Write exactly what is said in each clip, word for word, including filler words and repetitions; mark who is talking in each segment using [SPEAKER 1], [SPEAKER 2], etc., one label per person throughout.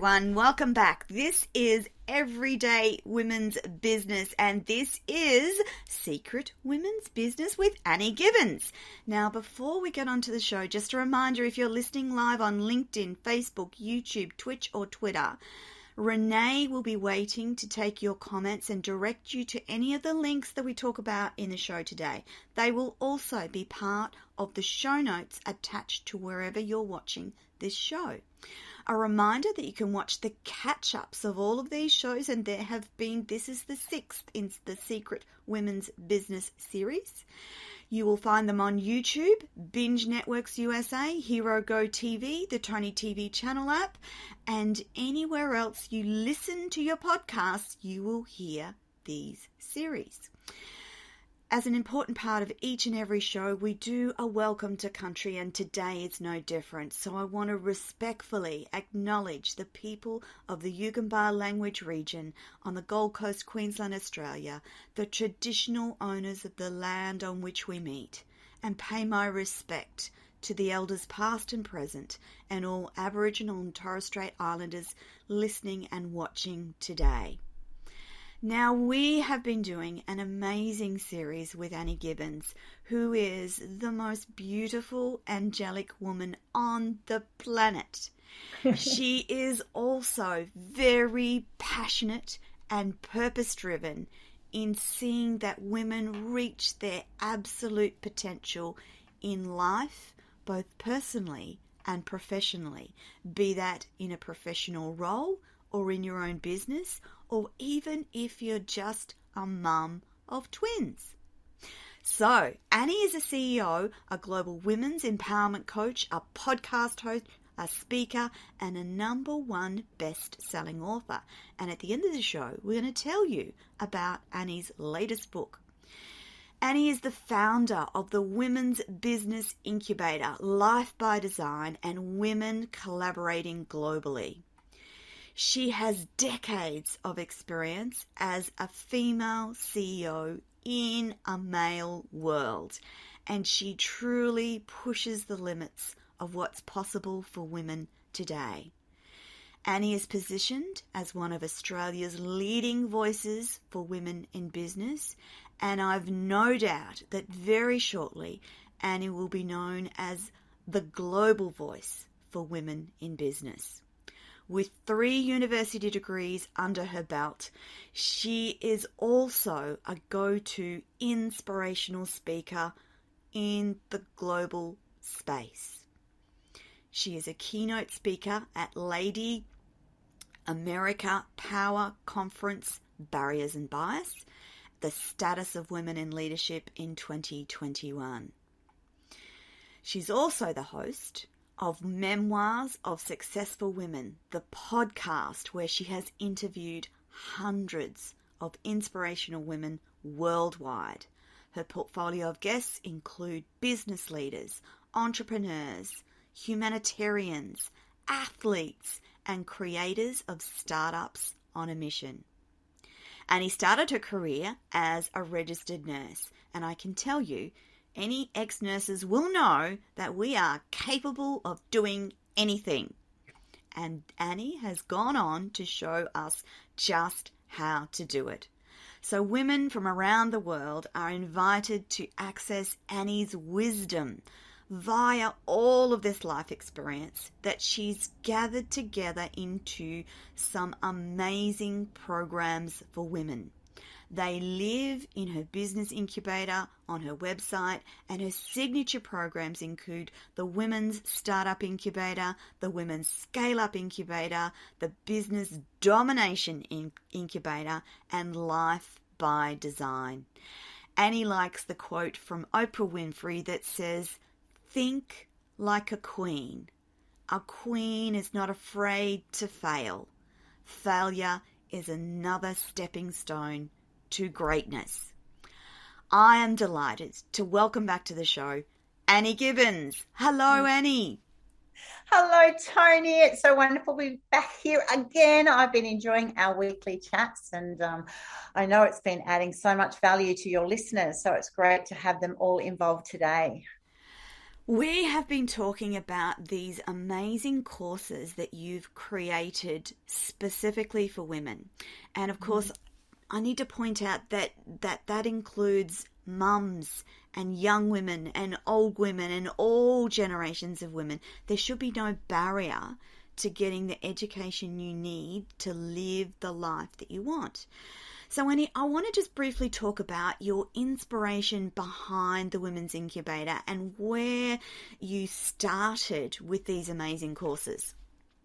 [SPEAKER 1] everyone. Welcome back. This is Everyday Women's Business, and this is Secret Women's Business with Annie Gibbons. Now, before we get on to the show, just a reminder, if you're listening live on LinkedIn, Facebook, YouTube, Twitch, or Twitter, Renee will be waiting to take your comments and direct you to any of the links that we talk about in the show today. They will also be part of the show notes attached to wherever you're watching this show. A reminder that you can watch the catch-ups of all of these shows, and there have been, this is the sixth in the Secret Women's Business series. You will find them on YouTube, Binge Networks U S A, Hero Go T V, the Tony T V channel app, and anywhere else you listen to your podcasts, you will hear these series. As an important part of each and every show, we do a welcome to country, and today is no different. So I want to respectfully acknowledge the people of the Yugambeh language region on the Gold Coast, Queensland, Australia, the traditional owners of the land on which we meet, and pay my respect to the elders past and present, and all Aboriginal and Torres Strait Islanders listening and watching today. Now, we have been doing an amazing series with Annie Gibbons, who is the most beautiful, angelic woman on the planet. She is also very passionate and purpose-driven in seeing that women reach their absolute potential in life, both personally and professionally, be that in a professional role or in your own business, or even if you're just a mum of twins. So, Annie is a C E O, a global women's empowerment coach, a podcast host, a speaker, and a number one best-selling author. And at the end of the show, we're going to tell you about Annie's latest book. Annie is the founder of the Women's Business Incubator, Life by Design, and Women Collaborating Globally. She has decades of experience as a female C E O in a male world, and she truly pushes the limits of what's possible for women today. Annie is positioned as one of Australia's leading voices for women in business, and I've no doubt that very shortly Annie will be known as the global voice for women in business. With three university degrees under her belt, she is also a go-to inspirational speaker in the global space. She is a keynote speaker at Lady America Power Conference, Barriers and Bias, the Status of Women in Leadership in twenty twenty-one. She's also the host of Memoirs of Successful Women, the podcast where she has interviewed hundreds of inspirational women worldwide. Her portfolio of guests include business leaders, entrepreneurs, humanitarians, athletes, and creators of startups on a mission. Annie started her career as a registered nurse, and I can tell you, any ex-nurses will know that we are capable of doing anything. And Annie has gone on to show us just how to do it. So women from around the world are invited to access Annie's wisdom via all of this life experience that she's gathered together into some amazing programs for women. They live in her business incubator on her website, and her signature programs include the Women's Startup Incubator, the Women's Scale-Up Incubator, the Business Domination Incubator, and Life by Design. Annie likes the quote from Oprah Winfrey that says, "Think like a queen. A queen is not afraid to fail. Failure is another stepping stone to greatness." I am delighted to welcome back to the show Annie Gibbons. Hello, Annie.
[SPEAKER 2] Hello, Tony. It's so wonderful to be back here again. I've been enjoying our weekly chats, and um, I know it's been adding so much value to your listeners, so it's great to have them all involved today.
[SPEAKER 1] We have been talking about these amazing courses that you've created specifically for women. And of course, I need to point out that that, that includes mums and young women and old women and all generations of women. There should be no barrier to getting the education you need to live the life that you want. So, Annie, I want to just briefly talk about your inspiration behind the Women's Incubator and where you started with these amazing courses.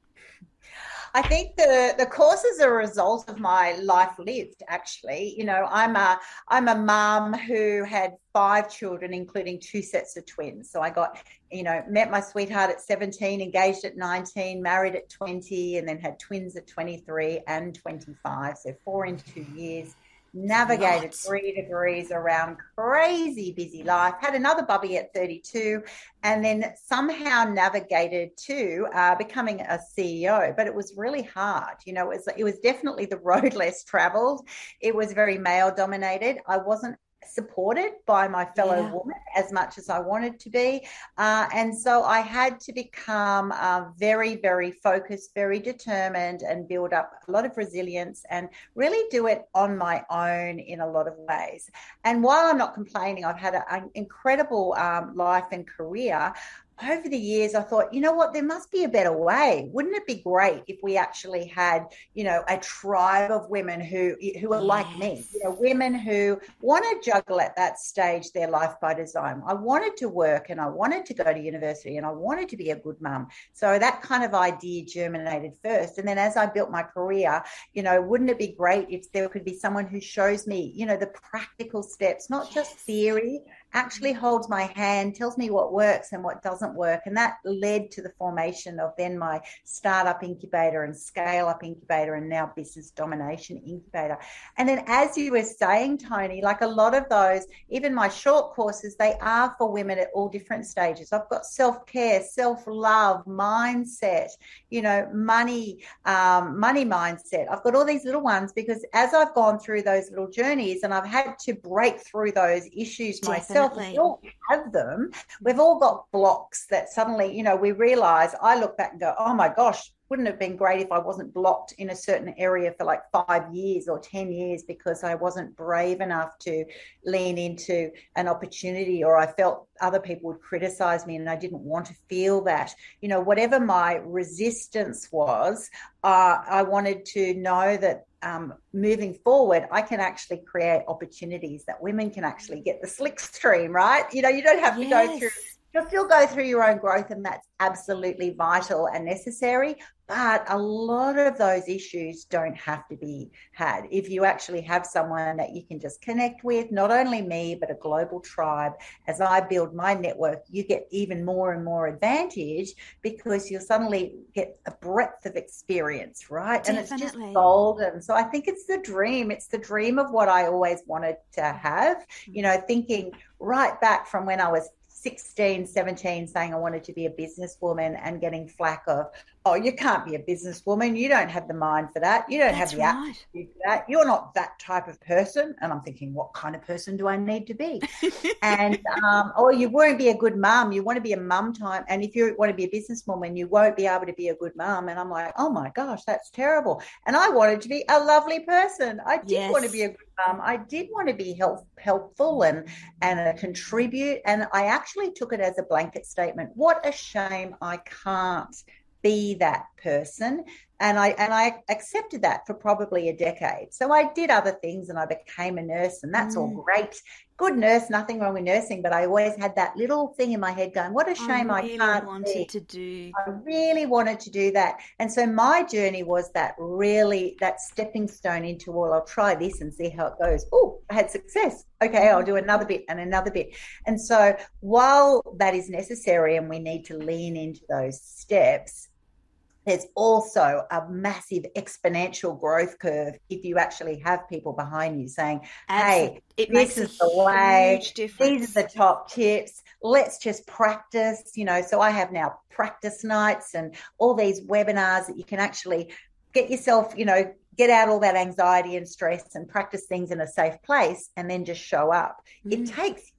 [SPEAKER 2] I think the the course is a result of my life lived, actually. You know, I'm a I'm a mum who had five children, including two sets of twins. So I got, you know, met my sweetheart at seventeen, engaged at nineteen, married at twenty, and then had twins at twenty-three and twenty-five. So four in two years. Navigated three degrees around crazy busy life, had another bubby at thirty-two, and then somehow navigated to uh, becoming a C E O. But it was really hard. You know, it was, it was definitely the road less traveled. It was very male dominated. I wasn't supported by my fellow yeah. women as much as I wanted to be. Uh, and so I had to become uh, very, very focused, very determined, and build up a lot of resilience and really do it on my own in a lot of ways. And while I'm not complaining, I've had a, an incredible um, life and career. Over the years, I thought, you know what, there must be a better way. Wouldn't it be great if we actually had, you know, a tribe of women who who are yes. like me, you know, women who want to juggle at that stage their life by design. I wanted to work and I wanted to go to university and I wanted to be a good mum. So that kind of idea germinated first. And then as I built my career, you know, wouldn't it be great if there could be someone who shows me, you know, the practical steps, not just theory, actually holds my hand, tells me what works and what doesn't work. And that led to the formation of then my startup incubator and scale up incubator and now business domination incubator. And then as you were saying, Tony, like a lot of those, even my short courses, they are for women at all different stages. I've got self-care, self-love, mindset, you know, money, um, money mindset. I've got all these little ones because as I've gone through those little journeys and I've had to break through those issues myself, we all have them. We've all got blocks that suddenly, you know, we realize, I look back and go, oh my gosh, wouldn't it have been great if I wasn't blocked in a certain area for like five years or ten years because I wasn't brave enough to lean into an opportunity, or I felt other people would criticize me and I didn't want to feel that. You know, whatever my resistance was, uh, I wanted to know that Um, moving forward, I can actually create opportunities that women can actually get the slick stream, right? You know, you don't have to
[SPEAKER 1] yes.
[SPEAKER 2] go through, you'll still go through your own growth, and that's absolutely vital and necessary. But a lot of those issues don't have to be had if you actually have someone that you can just connect with, not only me, but a global tribe. As I build my network, you get even more and more advantage because you'll suddenly get a breadth of experience, right?
[SPEAKER 1] Definitely.
[SPEAKER 2] And it's just golden. So I think it's the dream. It's the dream of what I always wanted to have, you know, thinking right back from when I was sixteen, seventeen, saying I wanted to be a businesswoman and getting flack of, oh, you can't be a businesswoman. You don't have the mind for that. You don't
[SPEAKER 1] That's
[SPEAKER 2] have the
[SPEAKER 1] right.
[SPEAKER 2] aptitude for that. You're not that type of person. And I'm thinking, what kind of person do I need to be? and, um, or you won't be a good mum. You want to be a mum time. And if you want to be a businesswoman, you won't be able to be a good mum. And I'm like, oh my gosh, that's terrible. And I wanted to be a lovely person. I did
[SPEAKER 1] Yes.
[SPEAKER 2] want to be a good mum. I did want to be help, helpful and, and uh, contribute. And I actually took it as a blanket statement. What a shame I can't be that person. And I and I accepted that for probably a decade. So I did other things and I became a nurse, and that's mm. all great. Good nurse, nothing wrong with nursing, but I always had that little thing in my head going, what a shame I, really I can't
[SPEAKER 1] wanted
[SPEAKER 2] be.
[SPEAKER 1] to do.
[SPEAKER 2] I really wanted to do that. And so my journey was that really, that stepping stone into, well, I'll try this and see how it goes. Oh, I had success. Okay, I'll do another bit and another bit. And so while that is necessary and we need to lean into those steps, there's also a massive exponential growth curve if you actually have people behind you saying, hey,
[SPEAKER 1] it
[SPEAKER 2] this is the way,
[SPEAKER 1] difference.
[SPEAKER 2] These are the top tips, let's just practice, you know. So I have now practice nights and all these webinars that you can actually get yourself, you know, get out all that anxiety and stress and practice things in a safe place and then just show up. Mm. It takes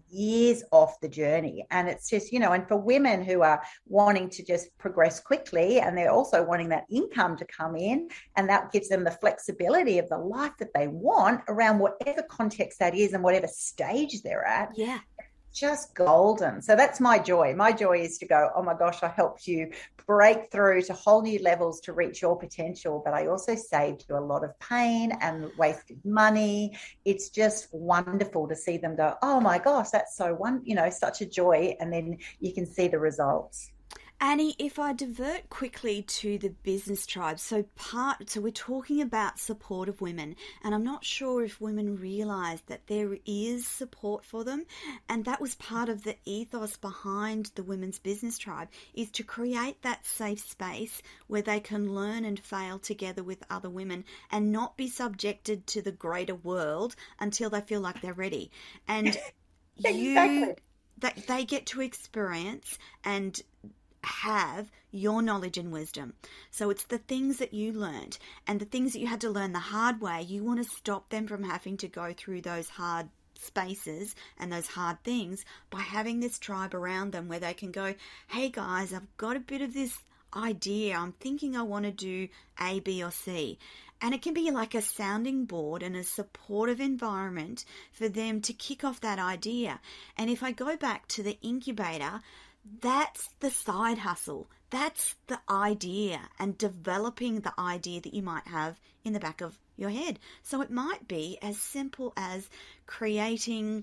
[SPEAKER 2] years off the journey. And it's just, you know, and for women who are wanting to just progress quickly, and they're also wanting that income to come in, and that gives them the flexibility of the life that they want around whatever context that is and whatever stage they're at.
[SPEAKER 1] Yeah.
[SPEAKER 2] Just golden. So that's my joy. My joy is to go, oh my gosh, I helped you break through to whole new levels to reach your potential, but I also saved you a lot of pain and wasted money. It's just wonderful to see them go, oh my gosh, that's so one, you know, such a joy. And then you can see the results.
[SPEAKER 1] Annie, if I divert quickly to the business tribe, so part, so we're talking about support of women, and I'm not sure if women realise that there is support for them, and that was part of the ethos behind the Women's Business Tribe, is to create that safe space where they can learn and fail together with other women and not be subjected to the greater world until they feel like they're ready. And
[SPEAKER 2] Exactly.
[SPEAKER 1] you, that they get to experience and have your knowledge and wisdom. So it's the things that you learned and the things that you had to learn the hard way. You want to stop them from having to go through those hard spaces and those hard things by having this tribe around them where they can go, hey guys, I've got a bit of this idea. I'm thinking I want to do A, B, or C. And it can be like a sounding board and a supportive environment for them to kick off that idea. And if I go back to the incubator, that's the side hustle. That's the idea, and developing the idea that you might have in the back of your head. So it might be as simple as creating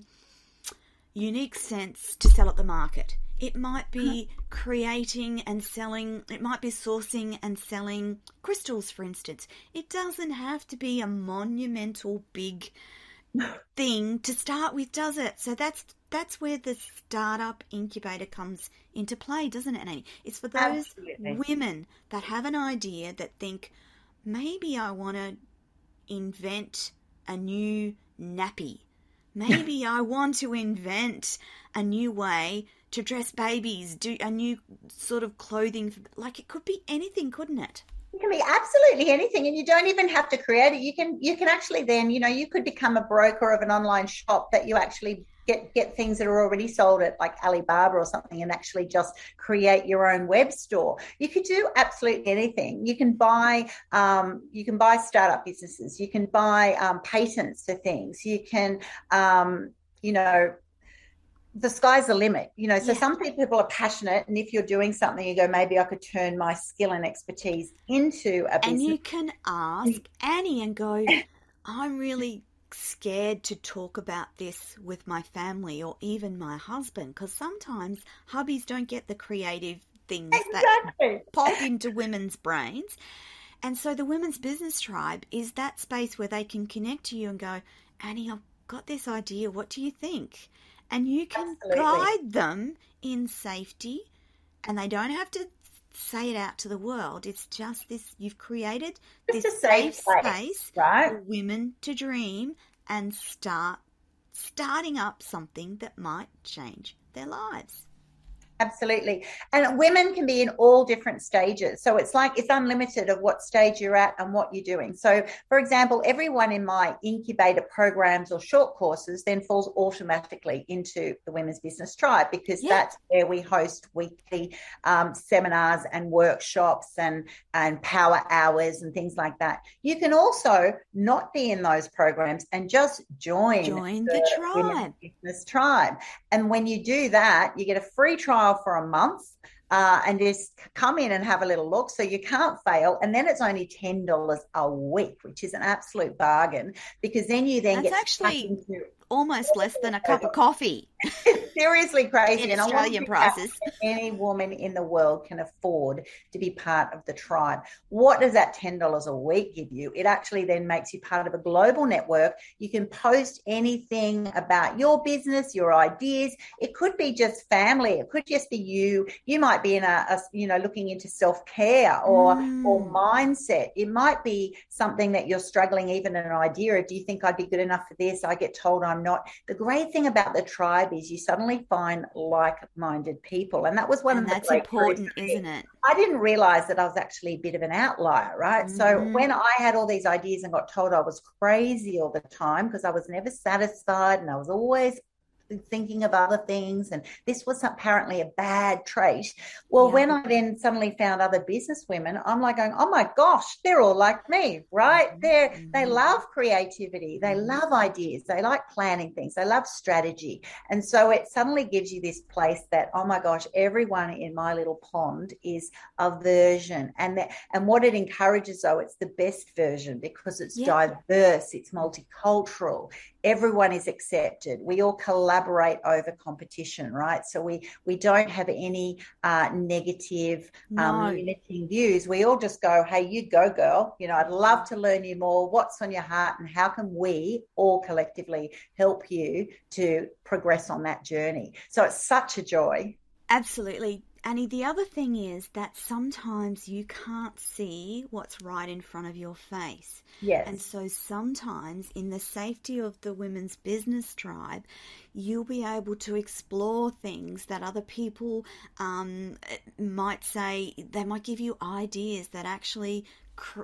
[SPEAKER 1] unique scents to sell at the market. It might be creating and selling, it might be sourcing and selling crystals, for instance. It doesn't have to be a monumental big thing to start with, does it? So that's that's where the startup incubator comes into play, doesn't it, Annie? It's for those Absolutely. Women that have an idea, that think, maybe I want to invent a new nappy. Maybe I want to invent a new way to dress babies, do a new sort of clothing. Like, it could be anything, couldn't it?
[SPEAKER 2] It can be absolutely anything, and you don't even have to create it. You can you can actually then, you know, you could become a broker of an online shop that you actually get get things that are already sold at like Alibaba or something, and actually just create your own web store. You could do absolutely anything. You can buy um, you can buy startup businesses. You can buy um, patents for things. You can um, you know. The sky's the limit, you know, so yeah. Some people are passionate, and if you're doing something, you go, maybe I could turn my skill and expertise into a business.
[SPEAKER 1] And you can ask Annie and go, I'm really scared to talk about this with my family or even my husband, because sometimes hubbies don't get the creative things exactly. that pop into women's brains. And so the Women's Business Tribe is that space where they can connect to you and go, Annie, I've got this idea. What do you think? And you can Absolutely. Guide them in safety, and they don't have to say it out to the world. It's just this, you've created
[SPEAKER 2] just
[SPEAKER 1] this
[SPEAKER 2] safe,
[SPEAKER 1] safe
[SPEAKER 2] place,
[SPEAKER 1] space
[SPEAKER 2] right?
[SPEAKER 1] for women to dream and start starting up something that might change their lives.
[SPEAKER 2] Absolutely. And women can be in all different stages. So it's like, it's unlimited of what stage you're at and what you're doing. So, for example, everyone in my incubator programs or short courses then falls automatically into the Women's Business Tribe, because yeah. that's where we host weekly um, seminars and workshops and, and power hours and things like that. You can also not be in those programs and just join,
[SPEAKER 1] join the,
[SPEAKER 2] the
[SPEAKER 1] tribe.
[SPEAKER 2] Women's Business Tribe. And when you do that, you get a free trial for a month uh, and just come in and have a little look, so you can't fail. And then it's only ten dollars a week, which is an absolute bargain, because then you then
[SPEAKER 1] That's
[SPEAKER 2] get
[SPEAKER 1] actually
[SPEAKER 2] into
[SPEAKER 1] almost less than a cup of coffee.
[SPEAKER 2] Seriously crazy.
[SPEAKER 1] In
[SPEAKER 2] and
[SPEAKER 1] Australian prices.
[SPEAKER 2] Any woman in the world can afford to be part of the tribe. What does that ten dollars a week give you? It actually then makes you part of a global network. You can post anything about your business, your ideas. It could be just family. It could just be you. You might be in a, a you know, looking into self-care or, mm. or mindset. It might be something that you're struggling, even an idea of, do you think I'd be good enough for this? I get told I'm not. The great thing about the tribe is you suddenly find like-minded people. And that was one
[SPEAKER 1] and
[SPEAKER 2] of the
[SPEAKER 1] that's
[SPEAKER 2] great
[SPEAKER 1] important, isn't it?
[SPEAKER 2] I didn't realize that I was actually a bit of an outlier, right? Mm-hmm. So when I had all these ideas and got told I was crazy all the time, because I was never satisfied and I was always thinking of other things, and this was apparently a bad trait. Well,
[SPEAKER 1] Yeah.
[SPEAKER 2] when I then suddenly found other business women, I'm like going, oh my gosh, they're all like me, right?
[SPEAKER 1] Mhm.
[SPEAKER 2] They're,
[SPEAKER 1] Mhm.
[SPEAKER 2] they love creativity. They
[SPEAKER 1] Mhm.
[SPEAKER 2] love ideas. They like planning things. They love strategy. And so it suddenly gives you this place that, oh my gosh, everyone in my little pond is a version. And that, and what it encourages, though, it's the best version because it's
[SPEAKER 1] Yeah.
[SPEAKER 2] diverse, it's multicultural, everyone is accepted, we all collaborate over competition, right? So we we don't have any uh, negative um,
[SPEAKER 1] No.
[SPEAKER 2] limiting views. We all just go, hey, you go, girl, you know, I'd love to learn you more, what's on your heart, and how can we all collectively help you to progress on that journey. So it's such a joy.
[SPEAKER 1] Absolutely. Annie, the other thing is that sometimes you can't see what's right in front of your face.
[SPEAKER 2] Yes.
[SPEAKER 1] And so sometimes in the safety of the Women's Business Tribe, you'll be able to explore things that other people um, might say, they might give you ideas that actually cr-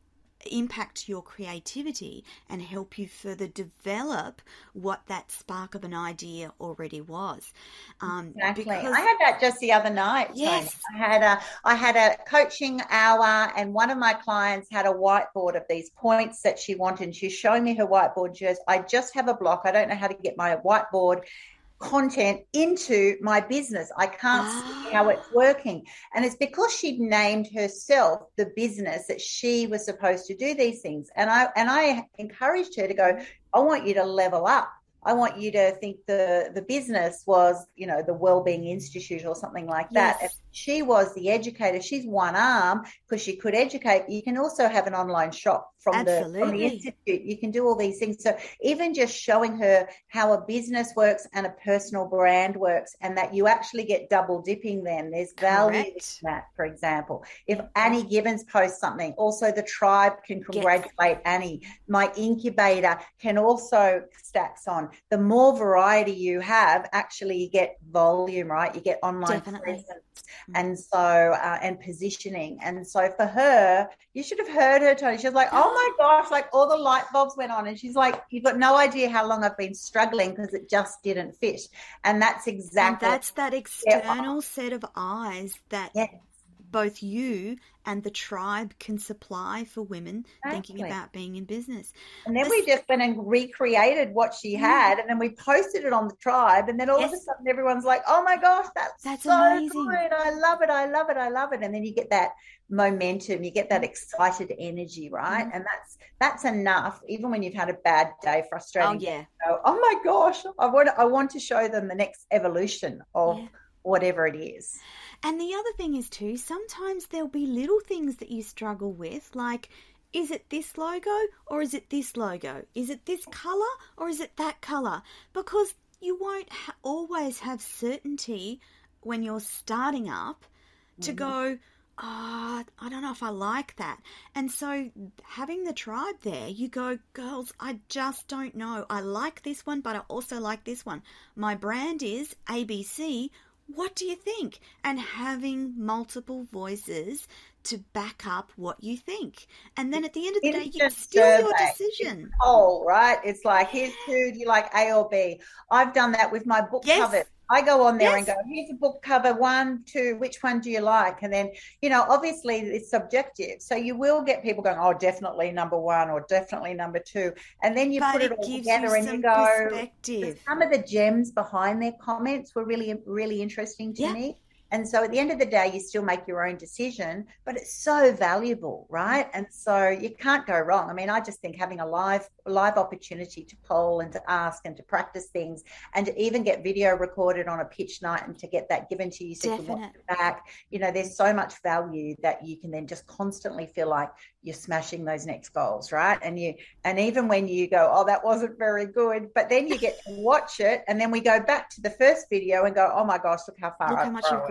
[SPEAKER 1] impact your creativity and help you further develop what that spark of an idea already was. Um,
[SPEAKER 2] Exactly.
[SPEAKER 1] because,
[SPEAKER 2] I had that just the other night, Tony.
[SPEAKER 1] yes,
[SPEAKER 2] I had a I had a coaching hour, and one of my clients had a whiteboard of these points that she wanted. And she's showing me her whiteboard. She goes, I just have a block. I don't know how to get my whiteboard content into my business. I can't
[SPEAKER 1] ah,
[SPEAKER 2] see how it's working. And it's because she'd named herself the business that she was supposed to do these things. And I and I encouraged her to go, I want you to level up. I want you to think the the business was, you know, the Wellbeing Institute or something like that.
[SPEAKER 1] yes.
[SPEAKER 2] And she was the educator. She's one arm because she could educate. You can also have an online shop from the from the
[SPEAKER 1] Absolutely.
[SPEAKER 2] institute. You can do all these things. So even just showing her how a business works and a personal brand works, and that you actually get double dipping. Then there's value
[SPEAKER 1] Correct.
[SPEAKER 2] in that. For example, if
[SPEAKER 1] Yeah.
[SPEAKER 2] Annie Gibbons posts something, also the tribe can
[SPEAKER 1] Yes.
[SPEAKER 2] congratulate Annie. My incubator can also stacks on. The more variety you have, actually you get volume, right? You get online
[SPEAKER 1] Definitely.
[SPEAKER 2] presence, and so uh, and positioning. And so for her, you should have heard her, Tony. She was like, oh my gosh, like all the light bulbs went on, and she's like, you've got no idea how long I've been struggling because it just didn't fit. And that's
[SPEAKER 1] And
[SPEAKER 2] exactly
[SPEAKER 1] that's that external set of eyes that
[SPEAKER 2] yeah,
[SPEAKER 1] both you and the tribe can supply for women thinking
[SPEAKER 2] exactly.
[SPEAKER 1] about being in business.
[SPEAKER 2] And then
[SPEAKER 1] This,
[SPEAKER 2] we just went and recreated what she
[SPEAKER 1] mm,
[SPEAKER 2] had, and then we posted it on the tribe, and then all of a
[SPEAKER 1] yes,
[SPEAKER 2] sudden everyone's like, oh my gosh, that's
[SPEAKER 1] that's
[SPEAKER 2] so
[SPEAKER 1] amazing.
[SPEAKER 2] good. I love it. I love it. I love it. And then you get that momentum, you get that excited energy, right?
[SPEAKER 1] Mm.
[SPEAKER 2] And that's that's enough, even when you've had a bad day,
[SPEAKER 1] Oh
[SPEAKER 2] frustrating day,
[SPEAKER 1] yeah,
[SPEAKER 2] you go, oh my gosh, I want I want to show them the next evolution of
[SPEAKER 1] yeah.
[SPEAKER 2] whatever it is.
[SPEAKER 1] And the other thing is too, sometimes there'll be little things that you struggle with, like, is it this logo or is it this logo? Is it this color or is it that color? Because you won't ha- always have certainty when you're starting up to
[SPEAKER 2] Mhm.
[SPEAKER 1] go, ah, I don't know if I like that. And so having the tribe there, you go, girls, I just don't know. I like this one, but I also like this one. My brand is A B C. What do you think? And having multiple voices to back up what you think. And then at the end of the day,
[SPEAKER 2] Instant
[SPEAKER 1] it's still your
[SPEAKER 2] survey. It's
[SPEAKER 1] decision.
[SPEAKER 2] poll, right? It's like, here's two, do you like A or B? I've done that with my book
[SPEAKER 1] Yes,
[SPEAKER 2] covers. I go on there and
[SPEAKER 1] yes,
[SPEAKER 2] go, here's a book cover, one, two, which one do you like? And then, you know, obviously it's subjective. So you will get people going, oh, definitely number one or definitely number two. And then you
[SPEAKER 1] but
[SPEAKER 2] put it
[SPEAKER 1] it
[SPEAKER 2] all
[SPEAKER 1] gives you
[SPEAKER 2] together and you
[SPEAKER 1] some
[SPEAKER 2] go,
[SPEAKER 1] perspective.
[SPEAKER 2] some of the gems behind their comments were really, really interesting to
[SPEAKER 1] Yeah,
[SPEAKER 2] me. And so at the end of the day, you still make your own decision, but it's so valuable, right? And so you can't go wrong. I mean, I just think having a live live opportunity to poll and to ask and to practice things, and to even get video recorded on a pitch night and to get that given to you so you can watch
[SPEAKER 1] definite.
[SPEAKER 2] it back, you know, there's so much value that you can then just constantly feel like you're smashing those next goals, right? And you and even when you go, oh, that wasn't very good, but then you get to watch it, and then we go back to the first video and go, oh my gosh, look how far
[SPEAKER 1] Look how
[SPEAKER 2] I've
[SPEAKER 1] much you've
[SPEAKER 2] grown.
[SPEAKER 1] grown.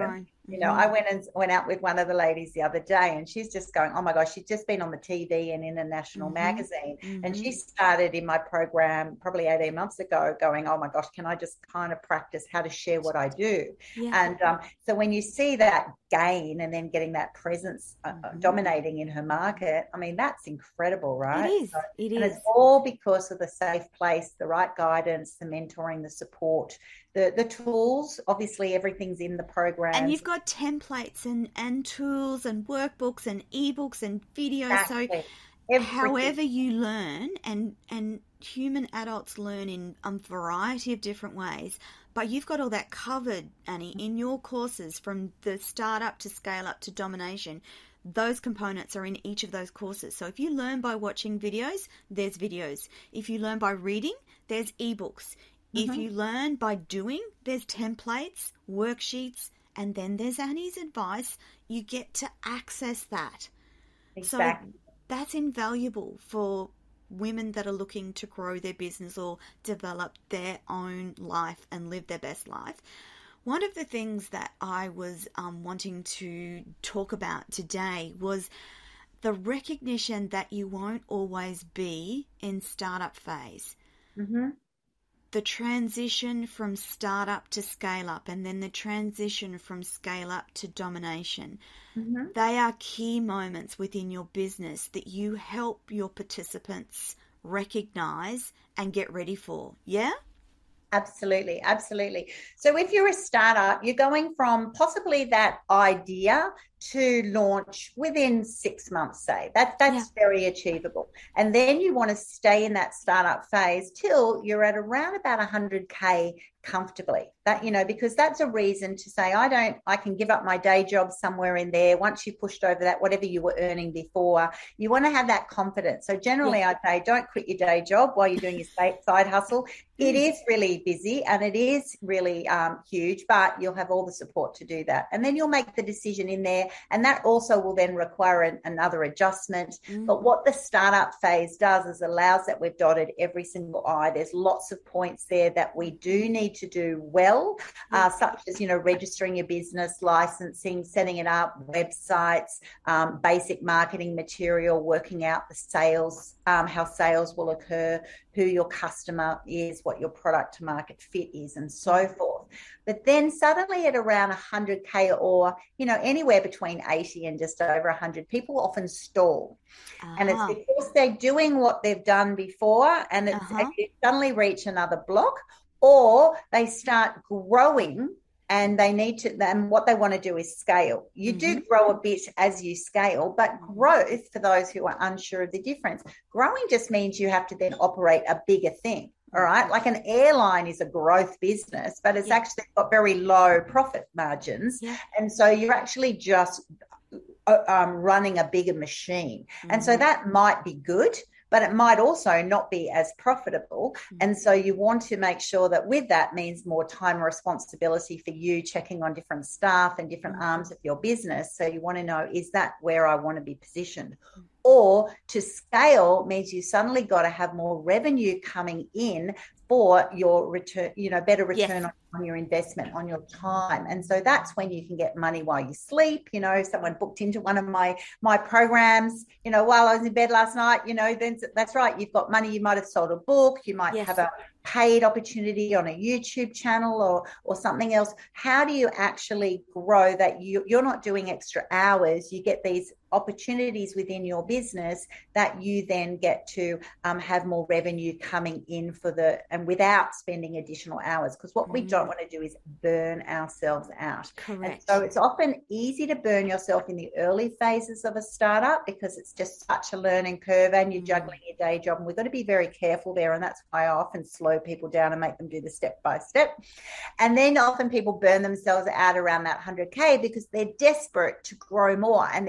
[SPEAKER 2] You know, I went and went out with one of the ladies the other day, and she's just going, oh my gosh, she's just been on the T V and in a national mm-hmm. magazine. Mm-hmm. And she started in my program probably eighteen months ago going, oh my gosh, can I just kind of practice how to share what I do? Yeah. And um, so when you see that gain and then getting that presence uh, mm-hmm. dominating in her market, I mean, that's incredible, right?
[SPEAKER 1] It is.
[SPEAKER 2] So,
[SPEAKER 1] it
[SPEAKER 2] and
[SPEAKER 1] is.
[SPEAKER 2] It's all because of the safe place, the right guidance, the mentoring, the support, the the tools. Obviously, everything's in the program.
[SPEAKER 1] And you've got templates and, and tools and workbooks and ebooks and videos. Exactly. So everything. However you learn, and, and human adults learn in a variety of different ways, but you've got all that covered, Annie, in your courses from the startup to scale up to domination. Those components are in each of those courses. So if you learn by watching videos, there's videos. If you learn by reading, there's ebooks. Mm-hmm. If you learn by doing, there's templates, worksheets, and then there's Annie's advice. You get to access that.
[SPEAKER 2] Exactly.
[SPEAKER 1] So that's invaluable for women that are looking to grow their business or develop their own life and live their best life. One of the things that I was um, wanting to talk about today was the recognition that you won't always be in startup phase.
[SPEAKER 2] Mm-hmm.
[SPEAKER 1] The transition from startup to scale up, and then the transition from scale up to domination.
[SPEAKER 2] Mm-hmm.
[SPEAKER 1] They are key moments within your business that you help your participants recognize and get ready for. Yeah?
[SPEAKER 2] Absolutely, absolutely. So if you're a startup, you're going from possibly that idea to launch within six months, say. That, that's yeah. very achievable. And then you want to stay in that startup phase till you're at around about one hundred K comfortably. That, you know, because that's a reason to say, I don't, I can give up my day job somewhere in there. Once you pushed over that, whatever you were earning before, you want to have that confidence. So generally yeah. I'd say, don't quit your day job while you're doing your side hustle. It is really busy and it is really um, huge, but you'll have all the support to do that. And then you'll make the decision in there. And that also will then require an, another adjustment. Mm. But what the startup phase does is allows that we've dotted every single I. There's lots of points there that we do need to do well, uh, such as, you know, registering your business, licensing, setting it up, websites, um, basic marketing material, working out the sales, um, how sales will occur, who your customer is, what your product to market fit is, and so forth. But then suddenly at around one hundred K or, you know, anywhere between eighty and just over one hundred, people often stall. Uh-huh. And it's because they're doing what they've done before, and it's uh-huh. they suddenly reach another block, or they start growing and they need to, and what they want to do is scale. You mm-hmm. do grow a bit as you scale, but growth, for those who are unsure of the difference, growing just means you have to then operate a bigger thing. All right. Like an airline is a growth business, but it's yeah. actually got very low profit margins. Yeah. And so you're actually just um, running a bigger machine. Mm-hmm. And so that might be good, but it might also not be as profitable. Mm-hmm. And so you want to make sure that with that means more time and responsibility for you, checking on different staff and different mm-hmm. arms of your business. So you want to know, is that where I want to be positioned? Mm-hmm. Or to scale means you suddenly got to have more revenue coming in for your return, you know, better return yes. on, on your investment, on your time. And so that's when you can get money while you sleep. You know, someone booked into one of my, my programs, you know, while I was in bed last night, you know, then that's right. You've got money. You might have sold a book. You might yes. have a paid opportunity on a YouTube channel or, or something else. How do you actually grow that you, you're not doing extra hours? You get these opportunities within your business that you then get to um, have more revenue coming in for the, and without spending additional hours. Because what mm. we don't want to do is burn ourselves out.
[SPEAKER 1] Correct.
[SPEAKER 2] And so it's often easy to burn yourself in the early phases of a startup because it's just such a learning curve and you're mm. juggling your day job. And we've got to be very careful there. And that's why I often slow people down and make them do the step by step. And then often people burn themselves out around that one hundred K because they're desperate to grow more and they're trying. Yes.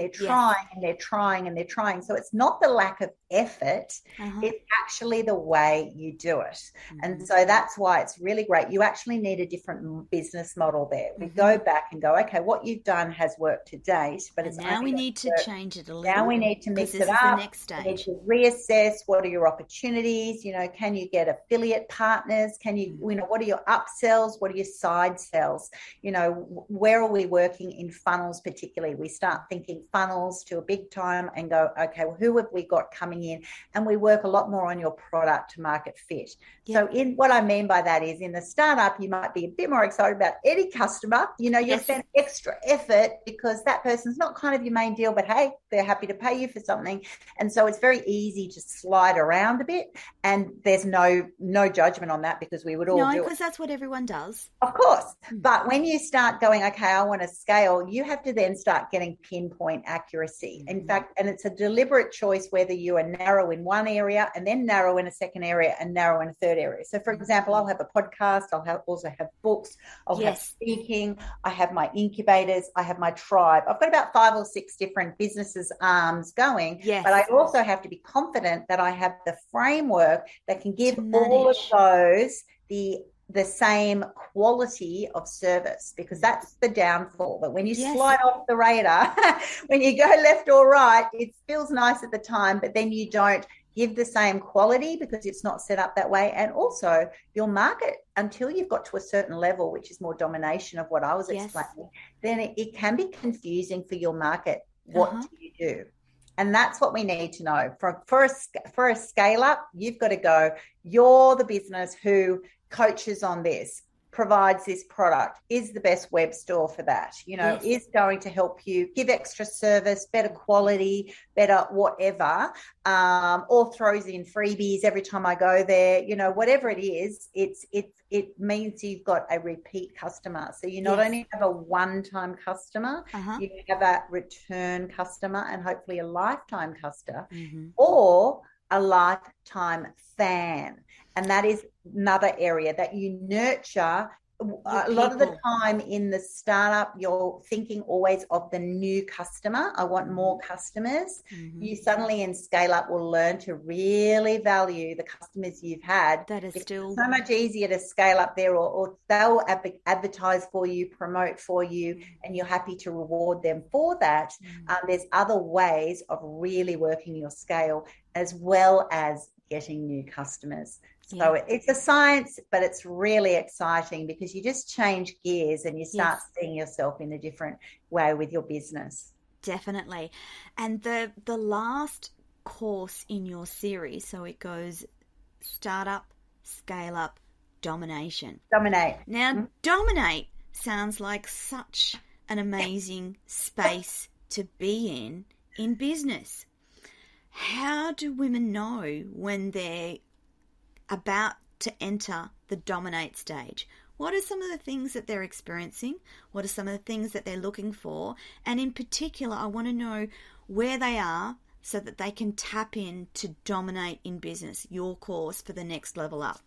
[SPEAKER 2] trying and they're trying and they're trying. So it's not the lack of effort, uh-huh. it's actually the way you do it. Mm-hmm. And so that's why it's really great. You actually need a different business model there. We mm-hmm. go back and go, okay, what you've done has worked to date, but it's
[SPEAKER 1] now we need to
[SPEAKER 2] work.
[SPEAKER 1] change it a little.
[SPEAKER 2] Now we need to mix
[SPEAKER 1] it
[SPEAKER 2] up.
[SPEAKER 1] The next stage.
[SPEAKER 2] We need to reassess what are your opportunities. You know, can you get affiliate partners? Can you, mm-hmm. you know, what are your upsells? What are your side sells? You know, where are we working in funnels particularly? We start thinking funnels to a big time and go, okay, well, who have we got coming in? And we work a lot more on your product to market fit. Yep. So in what I mean by that is in the startup, you might be a bit more excited about any customer. You know, you'll yes. spend extra effort because that person's not kind of your main deal, but hey, they're happy to pay you for something. And so it's very easy to slide around a bit, and there's no no judgment on that because we would all
[SPEAKER 1] no,
[SPEAKER 2] do it.
[SPEAKER 1] No, because that's what everyone does.
[SPEAKER 2] Of course. But when you start going, okay, I want to scale, you have to then start getting pinpoint accuracy. Mm-hmm. In fact, and it's a deliberate choice whether you are narrow in one area and then narrow in a second area and narrow in a third area. So, for example, I'll have a podcast. I'll have, also have books. I'll yes. have speaking. I have my incubators. I have my tribe. I've got about five or six different businesses arms going.
[SPEAKER 1] Yes.
[SPEAKER 2] But I also have to be confident that I have the framework that can give all of those the the same quality of service, because that's the downfall. But when you yes. slide off the radar, when you go left or right, it feels nice at the time, but then you don't give the same quality because it's not set up that way. And also your market, until you've got to a certain level, which is more domination of what I was
[SPEAKER 1] yes.
[SPEAKER 2] explaining, then it, it can be confusing for your market. What
[SPEAKER 1] uh-huh.
[SPEAKER 2] do you do? And that's what we need to know. For, for, a, for a scale up, you've got to go, you're the business who coaches on this, provides this product, is the best web store for that, you know, yes. is going to help you give extra service, better quality, better whatever, um, or throws in freebies every time I go there, you know, whatever it is, it's it it means you've got a repeat customer. So you not yes. only have a one-time customer,
[SPEAKER 1] uh-huh.
[SPEAKER 2] you have a return customer and hopefully a lifetime customer
[SPEAKER 1] mm-hmm.
[SPEAKER 2] or a lifetime fan. And that is another area that you nurture. Your a people. lot of the time in the startup, you're thinking always of the new customer. I want more customers. Mm-hmm. You suddenly in scale up will learn to really value the customers you've had.
[SPEAKER 1] That is
[SPEAKER 2] it's
[SPEAKER 1] still
[SPEAKER 2] so much easier to scale up there, or, or they'll ab- advertise for you, promote for you, mm-hmm. and you're happy to reward them for that. Mm-hmm. Um, there's other ways of really working your scale as well as getting new customers. So yeah. it's a science, but it's really exciting because you just change gears and you start yes. seeing yourself in a different way with your business.
[SPEAKER 1] Definitely. And the the last course in your series, so it goes startup, scale up, domination.
[SPEAKER 2] Dominate.
[SPEAKER 1] Now, mm-hmm. dominate sounds like such an amazing space to be in in business. How do women know when they're about to enter the dominate stage? What are some of the things that they're experiencing? What are some of the things that they're looking for? And in particular, I want to know where they are so that they can tap in to dominate in business, your course for the next level up.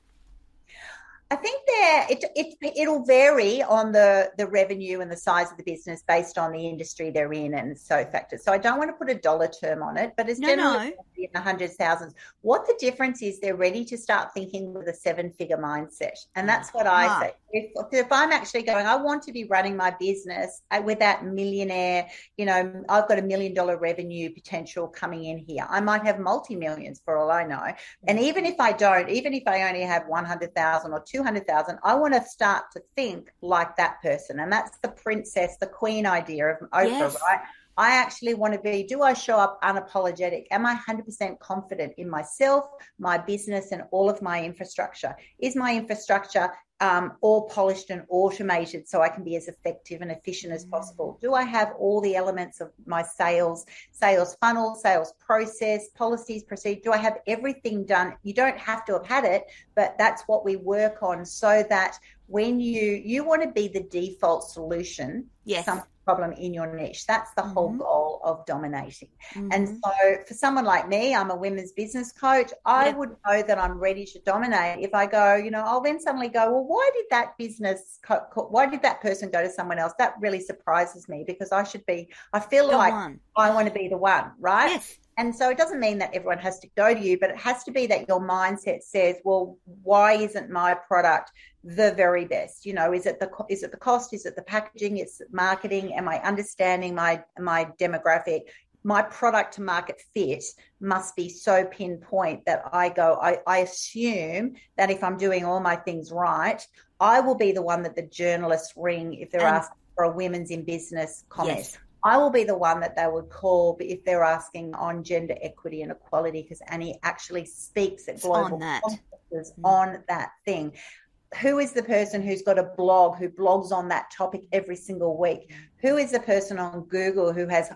[SPEAKER 2] I think there it, it it'll vary on the the revenue and the size of the business based on the industry they're in and so factors. So I don't want to put a dollar term on it, but it's
[SPEAKER 1] no,
[SPEAKER 2] generally
[SPEAKER 1] no.
[SPEAKER 2] in the hundreds of thousands. What the difference is, they're ready to start thinking with a seven-figure mindset, and that's what I
[SPEAKER 1] ah.
[SPEAKER 2] say. If, if I'm actually going, I want to be running my business with that millionaire. You know, I've got a million dollar revenue potential coming in here. I might have multi-millions for all I know, and even if I don't, even if I only have one hundred thousand or two hundred thousand, I want to start to think like that person. And that's the princess, the queen idea of Oprah,
[SPEAKER 1] yes.
[SPEAKER 2] right? I actually want to be, do I show up unapologetic? Am I one hundred percent confident in myself, my business, and all of my infrastructure? Is my infrastructure um, all polished and automated so I can be as effective and efficient as possible? Do I have all the elements of my sales, sales funnel, sales process, policies, procedure? Do I have everything done? You don't have to have had it, but that's what we work on so that when you, you want to be the default solution,
[SPEAKER 1] yes.
[SPEAKER 2] something problem in your niche. That's the mm-hmm. whole goal of dominating. Mm-hmm. And so for someone like me, I'm a women's business coach. I yeah. would know that I'm ready to dominate if I go, you know, I'll then suddenly go, well, why did that business, co- co- why did that person go to someone else? That really surprises me, because I should be, I feel
[SPEAKER 1] the
[SPEAKER 2] like
[SPEAKER 1] one.
[SPEAKER 2] I want to be the one, right?
[SPEAKER 1] Yes.
[SPEAKER 2] And so it doesn't mean that everyone has to go to you, but it has to be that your mindset says, well, why isn't my product the very best? You know, is it the is it the cost? Is it the packaging? Is it marketing? Am I understanding my my demographic? My product to market fit must be so pinpoint that I go, I, I assume that if I'm doing all my things right, I will be the one that the journalists ring if they're and, asking for a women's in business comment.
[SPEAKER 1] Yes.
[SPEAKER 2] I will be the one that they would call if they're asking on gender equity and equality, because Annie actually speaks at global
[SPEAKER 1] on that.
[SPEAKER 2] conferences mm. on that thing. Who is the person who's got a blog, who blogs on that topic every single week? Who is the person on Google who has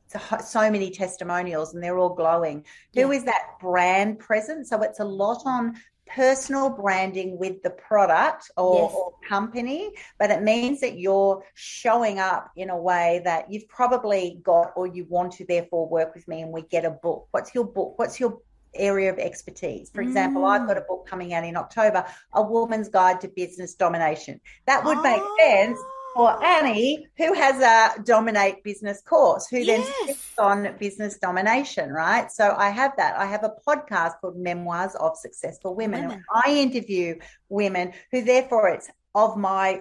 [SPEAKER 2] so many testimonials and they're all glowing? Yeah. Who is that brand presence? So it's a lot on personal branding with the product or, yes. or company, but it means that you're showing up in a way that you've probably got, or you want to therefore work with me and we get a book. What's your book? What's your area of expertise? For example, mm. I've got a book coming out in October, A Woman's Guide to Business Domination. That would oh. make sense for Annie, who has a Dominate Business course, who yes. then sits on business domination, right? So I have that. I have a podcast called Memoirs of Successful Women.
[SPEAKER 1] Women.
[SPEAKER 2] I interview women who therefore it's of my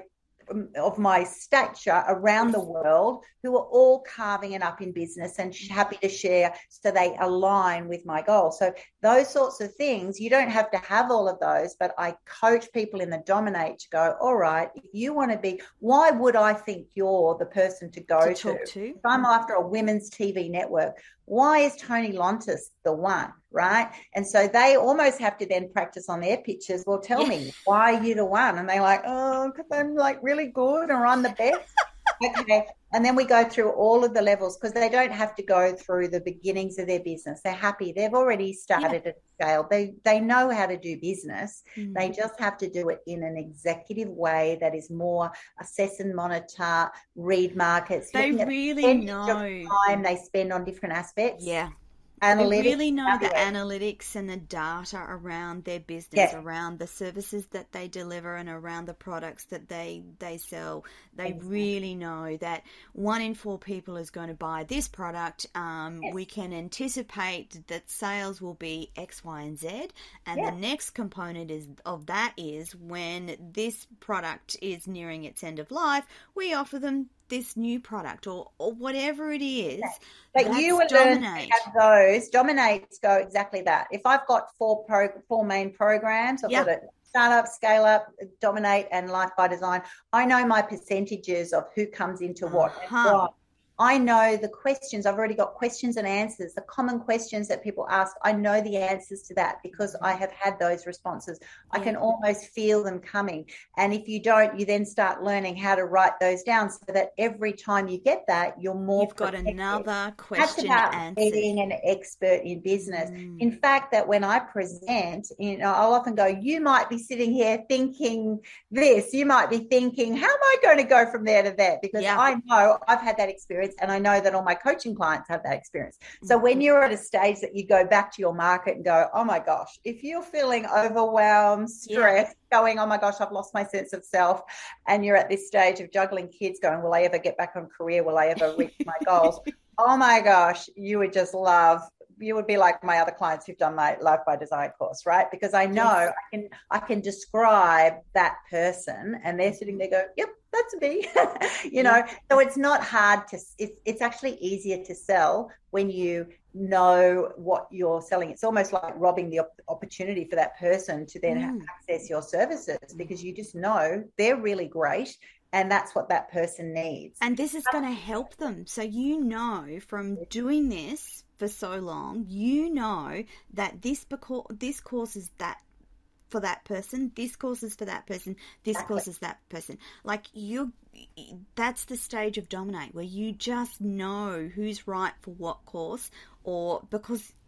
[SPEAKER 2] of my stature around the world, who are all carving it up in business and happy to share, so they align with my goal. So those sorts of things, you don't have to have all of those, but I coach people in the Dominate to go, all right, if you want to be, why would I think you're the person to go
[SPEAKER 1] to?
[SPEAKER 2] to?
[SPEAKER 1] Talk to?
[SPEAKER 2] If I'm after a women's T V network, why is Tony Lontis the one, right? And so they almost have to then practice on their pitches. Well, tell yeah. me, why are you the one? And they're like, oh, because I'm like really good or I'm the best. Okay. And then we go through all of the levels, because they don't have to go through the beginnings of their business. They're happy. They've already started yeah. at scale. They they know how to do business. Mm. They just have to do it in an executive way that is more assess and monitor, read markets.
[SPEAKER 1] They really know.
[SPEAKER 2] Time they spend on different aspects.
[SPEAKER 1] Yeah.
[SPEAKER 2] Analytics,
[SPEAKER 1] they really know the
[SPEAKER 2] analytics.
[SPEAKER 1] analytics and the data around their business,
[SPEAKER 2] yes.
[SPEAKER 1] around the services that they deliver and around the products that they, they sell. They exactly. really know that one in four people is going to buy this product. Um, yes. We can anticipate that sales will be X, Y, and Z. And yes. the next component is of that is when this product is nearing its end of life, we offer them this new product or, or whatever it is.
[SPEAKER 2] But you will learn to have those. Dominates go exactly that. If I've got four pro, four main programs, I've yep. got a startup, scale up, Dominate, and Life by Design. I know my percentages of who comes into what uh-huh. and why. I know the questions. I've already got questions and answers. The common questions that people ask, I know the answers to that because I have had those responses. I can almost feel them coming. And if you don't, you then start learning how to write those down so that every time you get that, you're more
[SPEAKER 1] You've got another question
[SPEAKER 2] That's about
[SPEAKER 1] answered.
[SPEAKER 2] Being an expert in business.
[SPEAKER 1] Mm.
[SPEAKER 2] In fact, that when I present, you know, I'll often go, you might be sitting here thinking this. You might be thinking, how am I going to go from there to there? Because yeah. I know I've had that experience. And I know that all my coaching clients have that experience. So when you're at a stage that you go back to your market and go, oh my gosh, if you're feeling overwhelmed, stressed, yeah. going, oh my gosh, I've lost my sense of self, and you're at this stage of juggling kids going, will I ever get back on career? Will I ever reach my goals? Oh my gosh, you would just love you would be like my other clients who've done my Life by Design course, right? Because I know yes. I can I can describe that person and they're sitting there going, yep, that's me. you know, yeah. So it's not hard to, it's, it's actually easier to sell when you know what you're selling. It's almost like robbing the op- opportunity for that person to then mm. access your services because you just know they're really great. And that's what that person needs.
[SPEAKER 1] And this is going to help them. So you know from doing this for so long, you know that this beco- this course is that for that person, this course is for that person, this exactly. course is that person. Like you, that's the stage of Dominate where you just know who's right for what course, or because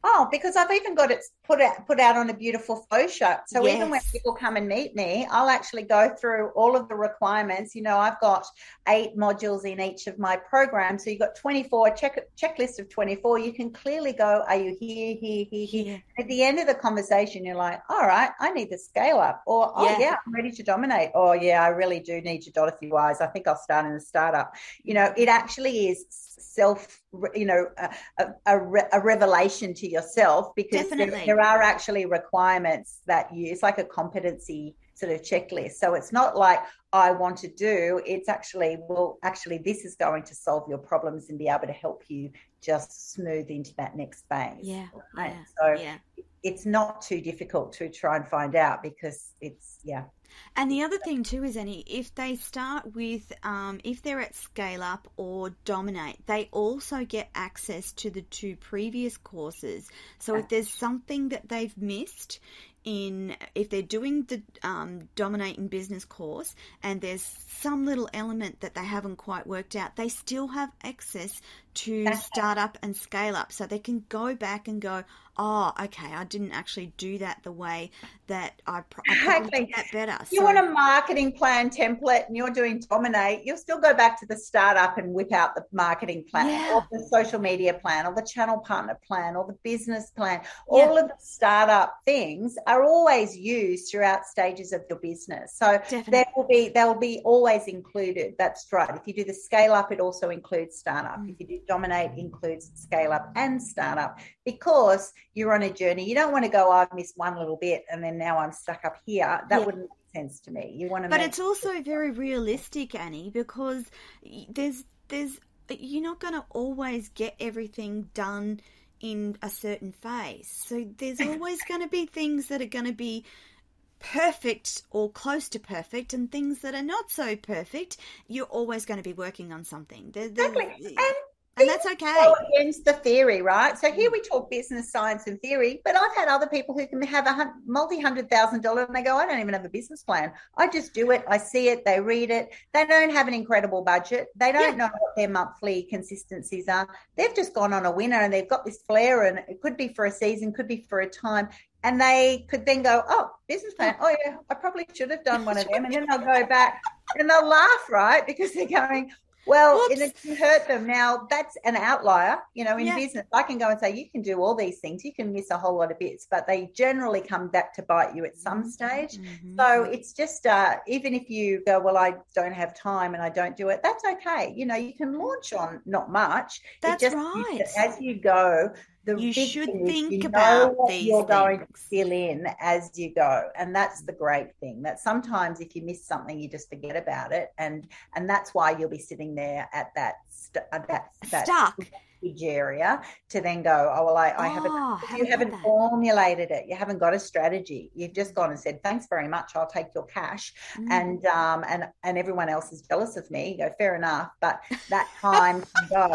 [SPEAKER 2] Oh, because I've even got it put out put out on a beautiful flow chart. So
[SPEAKER 1] Yes.
[SPEAKER 2] even when people come and meet me, I'll actually go through all of the requirements. You know, I've got eight modules in each of my programs. So you've got twenty-four, check checklist of twenty-four. You can clearly go, are you here, here, here, here?
[SPEAKER 1] Yeah.
[SPEAKER 2] At the end of the conversation, you're like, all right, I need to scale up. Or, oh
[SPEAKER 1] Yeah.
[SPEAKER 2] yeah, I'm ready to dominate. Or yeah, I really do need to dot a few I's. I think I'll start in a startup. You know, it actually is self, you know, a, a, a revelation to yourself, because there, there are actually requirements that you, it's like a competency sort of checklist. So it's not like I want to do, it's actually, well, actually this is going to solve your problems and be able to help you just smooth into that next phase.
[SPEAKER 1] Yeah.
[SPEAKER 2] Right?
[SPEAKER 1] Yeah.
[SPEAKER 2] So
[SPEAKER 1] yeah.
[SPEAKER 2] it's not too difficult to try and find out, because it's, yeah.
[SPEAKER 1] And the other thing too is, Annie, if they start with, um, if they're at Scale Up or Dominate, they also get access to the two previous courses. So if there's something that they've missed in, if they're doing the um, Dominate in Business course and there's some little element that they haven't quite worked out, they still have access to Start Up and Scale Up. So they can go back and go, oh, okay, I didn't actually do that the way that I, pro- I probably
[SPEAKER 2] Exactly.
[SPEAKER 1] did that better.
[SPEAKER 2] You
[SPEAKER 1] so,
[SPEAKER 2] want a marketing plan template and you're doing Dominate, you'll still go back to the startup and whip out the marketing plan,
[SPEAKER 1] yeah.
[SPEAKER 2] or the social media plan, or the channel partner plan, or the business plan.
[SPEAKER 1] Yeah.
[SPEAKER 2] All of the startup things are always used throughout stages of your business. So
[SPEAKER 1] Definitely.
[SPEAKER 2] there will be they'll be always included. That's right. If you do the Scale Up, it also includes startup. Mm. If you do Dominate, includes Scale Up and startup, because you're on a journey. You don't want to go, oh, I've missed one little bit and then now I'm stuck up here. That yeah. wouldn't make sense to me. You want to
[SPEAKER 1] But
[SPEAKER 2] make
[SPEAKER 1] it's also very realistic, Annie, because there's there's you're not going to always get everything done in a certain phase. So there's always going to be things that are going to be perfect or close to perfect, and things that are not so perfect. You're always going to be working on something. They're, they're,
[SPEAKER 2] exactly.
[SPEAKER 1] And And that's okay.
[SPEAKER 2] Go against the theory, right? So here we talk business, science, and theory, but I've had other people who can have a multi-hundred thousand dollar and they go, I don't even have a business plan. I just do it. I see it. They read it. They don't have an incredible budget. They don't yeah. know what their monthly consistencies are. They've just gone on a winner and they've got this flair, and it could be for a season, could be for a time. And they could then go, oh, business plan. Oh, yeah, I probably should have done one of them. And then they'll go back and they'll laugh, right? Because they're going, well, it can hurt them. Now, that's an outlier. You know, in yeah. business, I can go and say, you can do all these things. You can miss a whole lot of bits, but they generally come back to bite you at some stage. Mm-hmm. So it's just, uh, even if you go, well, I don't have time and I don't do it, that's okay. You know, you can launch on not much.
[SPEAKER 1] That's
[SPEAKER 2] it just,
[SPEAKER 1] right.
[SPEAKER 2] As you go, the
[SPEAKER 1] you should
[SPEAKER 2] is,
[SPEAKER 1] think
[SPEAKER 2] you
[SPEAKER 1] about
[SPEAKER 2] know
[SPEAKER 1] these
[SPEAKER 2] you're
[SPEAKER 1] things.
[SPEAKER 2] going to fill in as you go, and that's the great thing. That sometimes if you miss something, you just forget about it, and and that's why you'll be sitting there at that st- uh, that that
[SPEAKER 1] stuck
[SPEAKER 2] area to then go, oh well, I, I haven't.
[SPEAKER 1] Oh,
[SPEAKER 2] you haven't formulated it. You haven't got a strategy. You've just gone and said, thanks very much. I'll take your cash, mm. and um and and everyone else is jealous of me. You go, fair enough, but that time can go.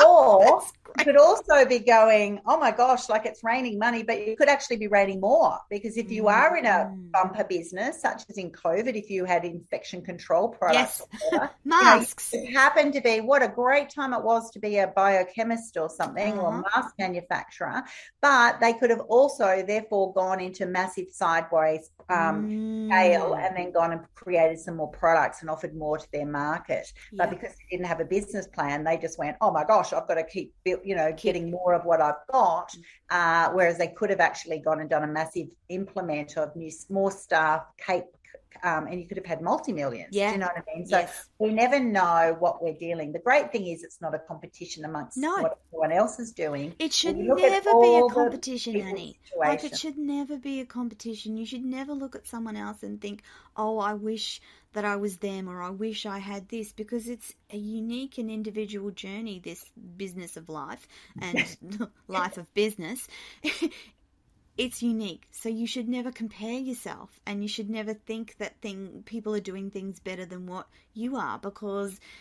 [SPEAKER 2] Or you could also be going, oh my gosh, like it's raining money, but you could actually be raining more, because if you are in a bumper business, such as in COVID, if you had infection control products,
[SPEAKER 1] yes.
[SPEAKER 2] or whatever,
[SPEAKER 1] masks,
[SPEAKER 2] you know, it happened to be what a great time it was to be a biochemist or something, uh-huh. or a mask manufacturer, but they could have also therefore gone into massive sideways um, mm. scale and then gone and created some more products and offered more to their market. Yeah. But because they didn't have a business plan, they just went, oh my gosh, I've got to keep, you know, getting more of what I've got. Uh, whereas they could have actually gone and done a massive implement of new, more staff, cape, um, and you could have had multi-millions.
[SPEAKER 1] Yeah.
[SPEAKER 2] Do you know what I mean? So
[SPEAKER 1] yes.
[SPEAKER 2] we never know what we're dealing. The great thing is it's not a competition amongst
[SPEAKER 1] no.
[SPEAKER 2] what everyone else is doing.
[SPEAKER 1] It should never be a competition, Annie. Like, it should never be a competition. You should never look at someone else and think, oh, I wish that I was them, or I wish I had this, because it's a unique and individual journey, this business of life and life of business. It's unique. So you should never compare yourself, and you should never think that thing people are doing things better than what you are, because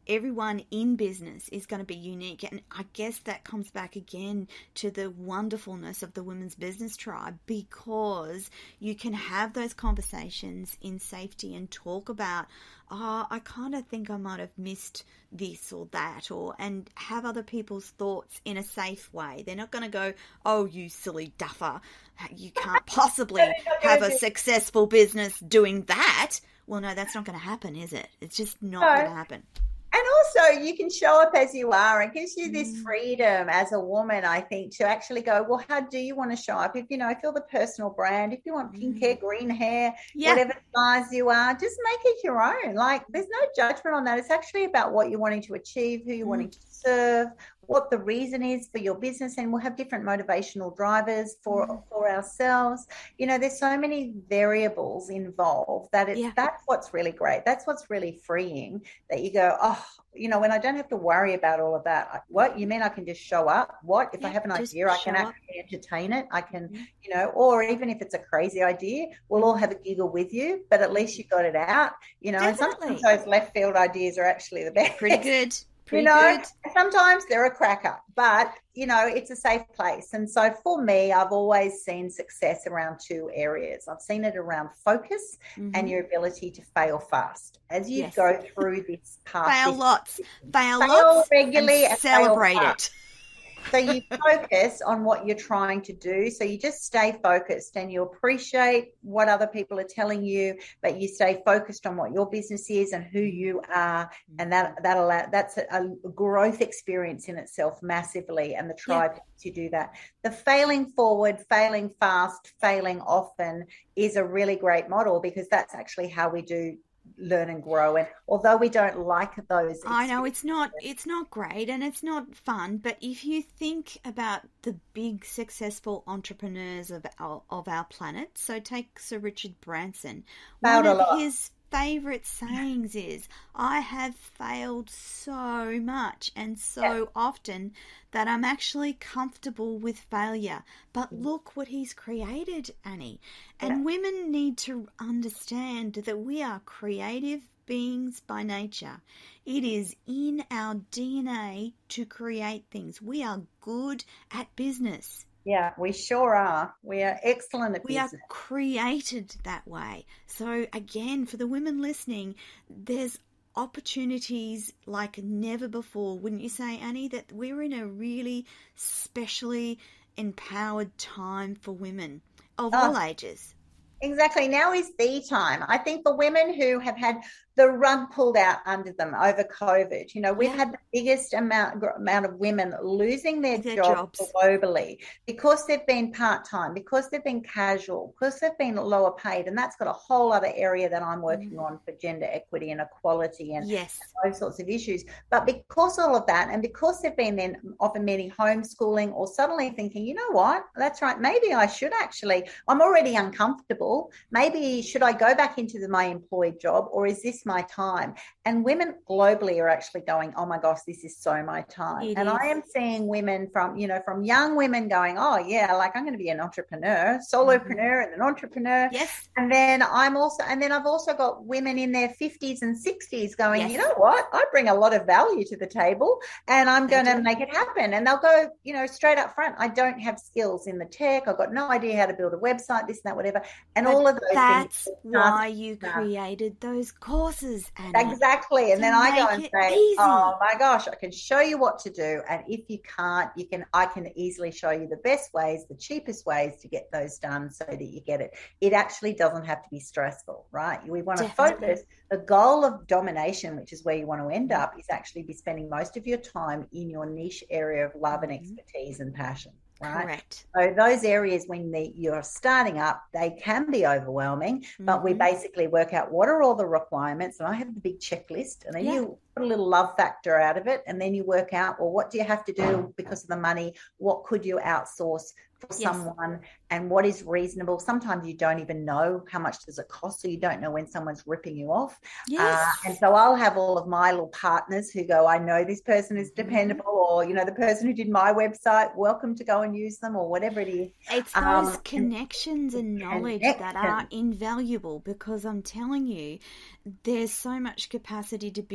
[SPEAKER 1] everyone in business is going to be unique. And I guess that comes back again to the wonderfulness of the Women's Business Tribe, because you can have those conversations in safety and talk about, oh, I kind of think I might have missed this or that, or and have other people's thoughts in a safe way. They're not going to go, oh, you silly duffer, you can't possibly have a successful business doing that. Well, no, that's not going to happen, is it? It's just not
[SPEAKER 2] No.
[SPEAKER 1] going to happen.
[SPEAKER 2] And also, you can show up as you are. It gives you this freedom as a woman, I think, to actually go, well, how do you want to show up? If, you know, if you're the personal brand, if you want pink hair, green hair,
[SPEAKER 1] Yeah.
[SPEAKER 2] whatever size you are, just make it your own. Like, there's no judgment on that. It's actually about what you're wanting to achieve, who you're
[SPEAKER 1] Mm.
[SPEAKER 2] wanting to serve, what the reason is for your business, and we'll have different motivational drivers for
[SPEAKER 1] Mm.
[SPEAKER 2] for ourselves. You know, there's so many variables involved that it's
[SPEAKER 1] Yeah.
[SPEAKER 2] that's what's really great. That's what's really freeing, that you go, oh, you know, when I don't have to worry about all of that. I- What you mean? I can just show up. What if I
[SPEAKER 1] Yeah,
[SPEAKER 2] have an
[SPEAKER 1] just
[SPEAKER 2] idea? I can
[SPEAKER 1] show up.
[SPEAKER 2] actually entertain it. I can,
[SPEAKER 1] Mhm.
[SPEAKER 2] you know, or even if it's a crazy idea, we'll all have a giggle with you. But at least you got it out, you know. And
[SPEAKER 1] Definitely.
[SPEAKER 2] sometimes those left field ideas are actually the best.
[SPEAKER 1] Pretty good. Pretty
[SPEAKER 2] You know,
[SPEAKER 1] good.
[SPEAKER 2] sometimes they're a cracker, but, you know, it's a safe place. And so for me, I've always seen success around two areas. I've seen it around focus
[SPEAKER 1] Mhm.
[SPEAKER 2] and your ability to fail fast. As you
[SPEAKER 1] Yes.
[SPEAKER 2] go through this path,
[SPEAKER 1] Fail
[SPEAKER 2] this-
[SPEAKER 1] lots. Fail,
[SPEAKER 2] Fail
[SPEAKER 1] lots
[SPEAKER 2] regularly
[SPEAKER 1] and
[SPEAKER 2] and fail
[SPEAKER 1] celebrate
[SPEAKER 2] fast.
[SPEAKER 1] it.
[SPEAKER 2] So you focus on what you're trying to do. So you just stay focused and you appreciate what other people are telling you, but you stay focused on what your business is and who you are. And that, that allow, that's a, a growth experience in itself massively. And the tribe helps you do that. The failing forward, failing fast, failing often is a really great model, because that's actually how we do learn and grow. And although we don't like those,
[SPEAKER 1] I know it's not it's not great and it's not fun, but if you think about the big successful entrepreneurs of our, of our planet, so take Sir Richard Branson,
[SPEAKER 2] Failed
[SPEAKER 1] one
[SPEAKER 2] a
[SPEAKER 1] of
[SPEAKER 2] lot.
[SPEAKER 1] his favorite sayings is, I have failed so much and so
[SPEAKER 2] Yeah.
[SPEAKER 1] often that I'm actually comfortable with failure. But look what he's created, Annie. And
[SPEAKER 2] Yeah.
[SPEAKER 1] women need to understand that we are creative beings by nature. It is in our D N A to create things. We are good at business.
[SPEAKER 2] Yeah, we sure are. We are excellent at
[SPEAKER 1] We
[SPEAKER 2] business.
[SPEAKER 1] are created that way. So again, for the women listening, there's opportunities like never before. Wouldn't you say, Annie, that we're in a really specially empowered time for women of
[SPEAKER 2] Oh.
[SPEAKER 1] all ages?
[SPEAKER 2] Exactly. Now is the time. I think for women who have had the rug pulled out under them over COVID, you know, we've
[SPEAKER 1] Yeah.
[SPEAKER 2] had the biggest amount amount of women losing their,
[SPEAKER 1] Their
[SPEAKER 2] jobs,
[SPEAKER 1] jobs.
[SPEAKER 2] globally, because they've been part-time, because they've been casual, because they've been lower paid. And that's got a whole other area that I'm working
[SPEAKER 1] Mm.
[SPEAKER 2] on for gender equity and equality and
[SPEAKER 1] Yes.
[SPEAKER 2] those sorts of issues. But because all of that, and because they've been then often meeting homeschooling, or suddenly thinking, you know what, that's right, maybe I should actually, I'm already uncomfortable. Maybe should I go back into the, my employed job, or is this my time? And women globally are actually going, oh my gosh, this is so my time.
[SPEAKER 1] It
[SPEAKER 2] and
[SPEAKER 1] is.
[SPEAKER 2] I am seeing women from, you know, from young women going, oh yeah, like I'm going to be an entrepreneur, solopreneur and an entrepreneur.
[SPEAKER 1] Yes.
[SPEAKER 2] And then I'm also, and then I've also got women in their fifties and sixties going,
[SPEAKER 1] Yes.
[SPEAKER 2] you know what, I bring a lot of value to the table and I'm
[SPEAKER 1] They
[SPEAKER 2] going to
[SPEAKER 1] do.
[SPEAKER 2] make it happen. And they'll go, you know, straight up front, I don't have skills in the tech. I've got no idea how to build a website, this and that, whatever. And
[SPEAKER 1] But
[SPEAKER 2] all of those
[SPEAKER 1] that's
[SPEAKER 2] things.
[SPEAKER 1] why you
[SPEAKER 2] Yeah.
[SPEAKER 1] created those courses, Annie.
[SPEAKER 2] Exactly. And
[SPEAKER 1] To
[SPEAKER 2] then I go
[SPEAKER 1] make
[SPEAKER 2] and
[SPEAKER 1] it
[SPEAKER 2] say,
[SPEAKER 1] easy.
[SPEAKER 2] oh my gosh, I can show you what to do. And if you can't, you can, I can easily show you the best ways, the cheapest ways to get those done so that you get it. It actually doesn't have to be stressful, right? We want to
[SPEAKER 1] Definitely.
[SPEAKER 2] focus. The goal of domination, which is where you want to end up, is actually be spending most of your time in your niche area of love and
[SPEAKER 1] Mhm.
[SPEAKER 2] expertise and passion. Right.
[SPEAKER 1] Correct.
[SPEAKER 2] So those areas when the, you're starting up, they can be overwhelming, but we
[SPEAKER 1] Mhm.
[SPEAKER 2] basically work out what are all the requirements. And I have the big checklist, and then
[SPEAKER 1] Yeah.
[SPEAKER 2] you put a little love factor out of it. And then you work out, well, what do you have to do because of the money? What could you outsource for
[SPEAKER 1] Yes.
[SPEAKER 2] someone, and what is reasonable? Sometimes you don't even know how much does it cost, so you don't know when someone's ripping you off.
[SPEAKER 1] Yes.
[SPEAKER 2] Uh, and so I'll have all of my little partners who go, I know this person is
[SPEAKER 1] Mhm.
[SPEAKER 2] dependable, or, you know, the person who did my website, welcome to go and use them, or whatever it is.
[SPEAKER 1] It's
[SPEAKER 2] Um,
[SPEAKER 1] those
[SPEAKER 2] and-
[SPEAKER 1] connections and knowledge that are
[SPEAKER 2] Connections.
[SPEAKER 1] invaluable, because I'm telling you, there's so much capacity to be taken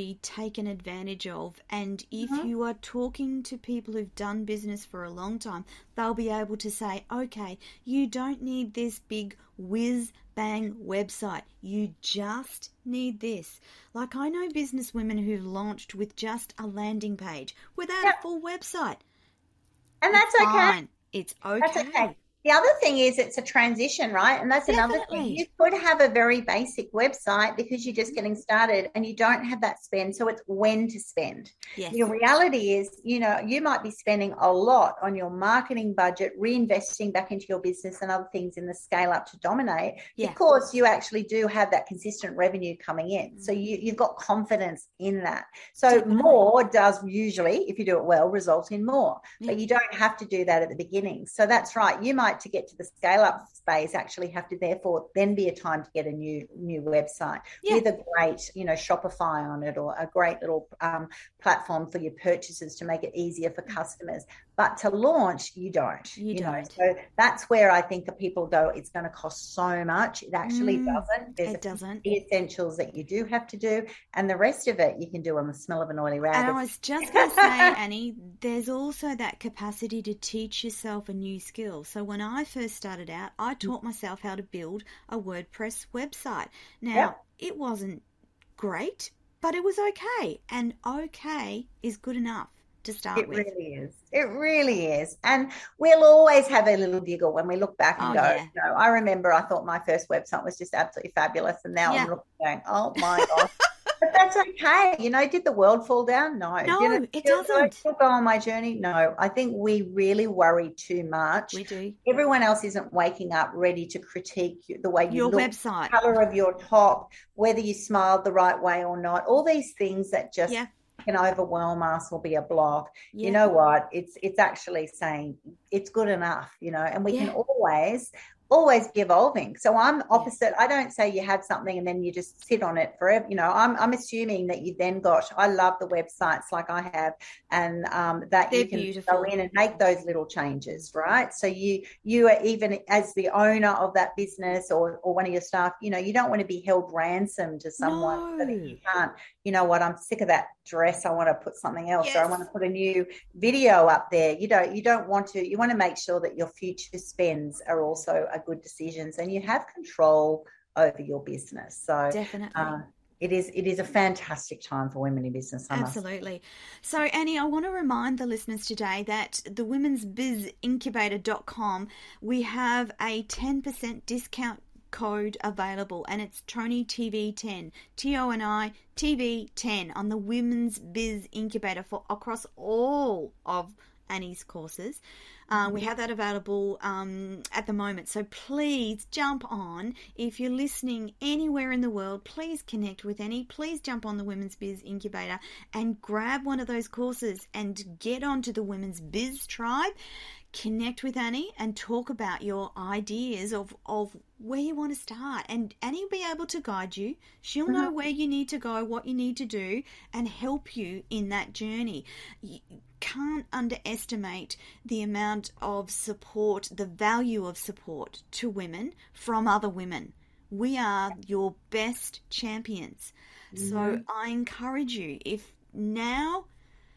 [SPEAKER 1] taken advantage of. And if
[SPEAKER 2] Mhm.
[SPEAKER 1] you are talking to people who've done business for a long time, they'll be able to say, okay, you don't need this big whiz bang website. You just need this. Like, I know business women who've launched with just a landing page without
[SPEAKER 2] Yep.
[SPEAKER 1] a full website.
[SPEAKER 2] And that's
[SPEAKER 1] It's
[SPEAKER 2] okay.
[SPEAKER 1] fine. It's okay.
[SPEAKER 2] That's okay. The other thing is it's a transition, right? And that's another thing.
[SPEAKER 1] Definitely.
[SPEAKER 2] You could have a very basic website because you're just getting started and you don't have that spend. So it's when to spend.
[SPEAKER 1] Yes.
[SPEAKER 2] The reality is, you know, you might be spending a lot on your marketing budget, reinvesting back into your business and other things in the scale up to dominate,
[SPEAKER 1] Yeah.
[SPEAKER 2] because you actually do have that consistent revenue coming in. So you, you've got confidence in that. So
[SPEAKER 1] Definitely.
[SPEAKER 2] more does usually, if you do it well, result in more.
[SPEAKER 1] Yeah.
[SPEAKER 2] But you don't have to do that at the beginning. So that's right. You might, to get to the scale up space, actually have to therefore then be a time to get a new new website
[SPEAKER 1] Yeah.
[SPEAKER 2] with a great, you know, Shopify on it, or a great little um, platform for your purchases to make it easier for customers. But to launch, you don't.
[SPEAKER 1] You
[SPEAKER 2] know.
[SPEAKER 1] don't.
[SPEAKER 2] So that's where I think that people go, it's going to cost so much. It actually
[SPEAKER 1] Mm,
[SPEAKER 2] doesn't. There's
[SPEAKER 1] it
[SPEAKER 2] a
[SPEAKER 1] doesn't.
[SPEAKER 2] few essentials that you do have to do, and the rest of it you can do on the smell of an oily rag.
[SPEAKER 1] And I was just going to say, Annie, there's also that capacity to teach yourself a new skill. So when I first started out, I taught myself how to build a WordPress website. Now,
[SPEAKER 2] Yep.
[SPEAKER 1] it wasn't great, but it was okay. And okay is good enough to start
[SPEAKER 2] It
[SPEAKER 1] with.
[SPEAKER 2] really is. It really is. And we'll always have a little giggle when we look back and
[SPEAKER 1] Oh,
[SPEAKER 2] go,
[SPEAKER 1] yeah.
[SPEAKER 2] you know, I remember I thought my first website was just absolutely fabulous. And now
[SPEAKER 1] Yeah.
[SPEAKER 2] I'm looking going, oh my gosh. But that's okay. You know, did the world fall down? No.
[SPEAKER 1] No,
[SPEAKER 2] Did it
[SPEAKER 1] it
[SPEAKER 2] still, did I
[SPEAKER 1] doesn't.
[SPEAKER 2] still go on my journey? No. I think we really worry too much.
[SPEAKER 1] We do.
[SPEAKER 2] Everyone else isn't waking up ready to critique you- the way you
[SPEAKER 1] Your
[SPEAKER 2] look,
[SPEAKER 1] website.
[SPEAKER 2] color of your top, whether you smiled the right way or not. All these things that just
[SPEAKER 1] Yeah.
[SPEAKER 2] can overwhelm us or be a block.
[SPEAKER 1] Yeah.
[SPEAKER 2] You know what? It's it's actually saying it's good enough, you know, and we
[SPEAKER 1] Yeah.
[SPEAKER 2] can always always be evolving. So I'm opposite. I don't say you have something and then you just sit on it forever. You know, I'm I'm assuming that you then got, I love the websites like I have, and um, that
[SPEAKER 1] They're
[SPEAKER 2] you can
[SPEAKER 1] beautiful.
[SPEAKER 2] go in and make those little changes, right? So you you are, even as the owner of that business, or or one of your staff, you know, you don't want to be held ransom to someone so that you
[SPEAKER 1] No.
[SPEAKER 2] can't, you know what, I'm sick of that dress, I want to put something else, or I
[SPEAKER 1] Yes.
[SPEAKER 2] want to put a new video up there. You don't you don't want to, you want to make sure that your future spends are also a good decisions and you have control over your business. So
[SPEAKER 1] Definitely.
[SPEAKER 2] uh, it is it is a fantastic time for women in business. I must.
[SPEAKER 1] Absolutely. So, Annie, I want to remind the listeners today that the women's biz incubator dot com, we have a ten percent discount code available, and it's Tony T V ten, T O N I T V ten on the Women's Biz Incubator for across all of Annie's courses. Uh, we have that available um, at the moment. So please jump on. If you're listening anywhere in the world, please connect with Annie. Please jump on the Women's Biz Incubator and grab one of those courses and get onto the Women's Biz Tribe. Connect with Annie and talk about your ideas of, of where you want to start. And Annie will be able to guide you. She'll know where you need to go, what you need to do, and help you in that journey. You can't underestimate the amount of support, the value of support to women from other women. We are your best champions. Mm-hmm. So I encourage you, if now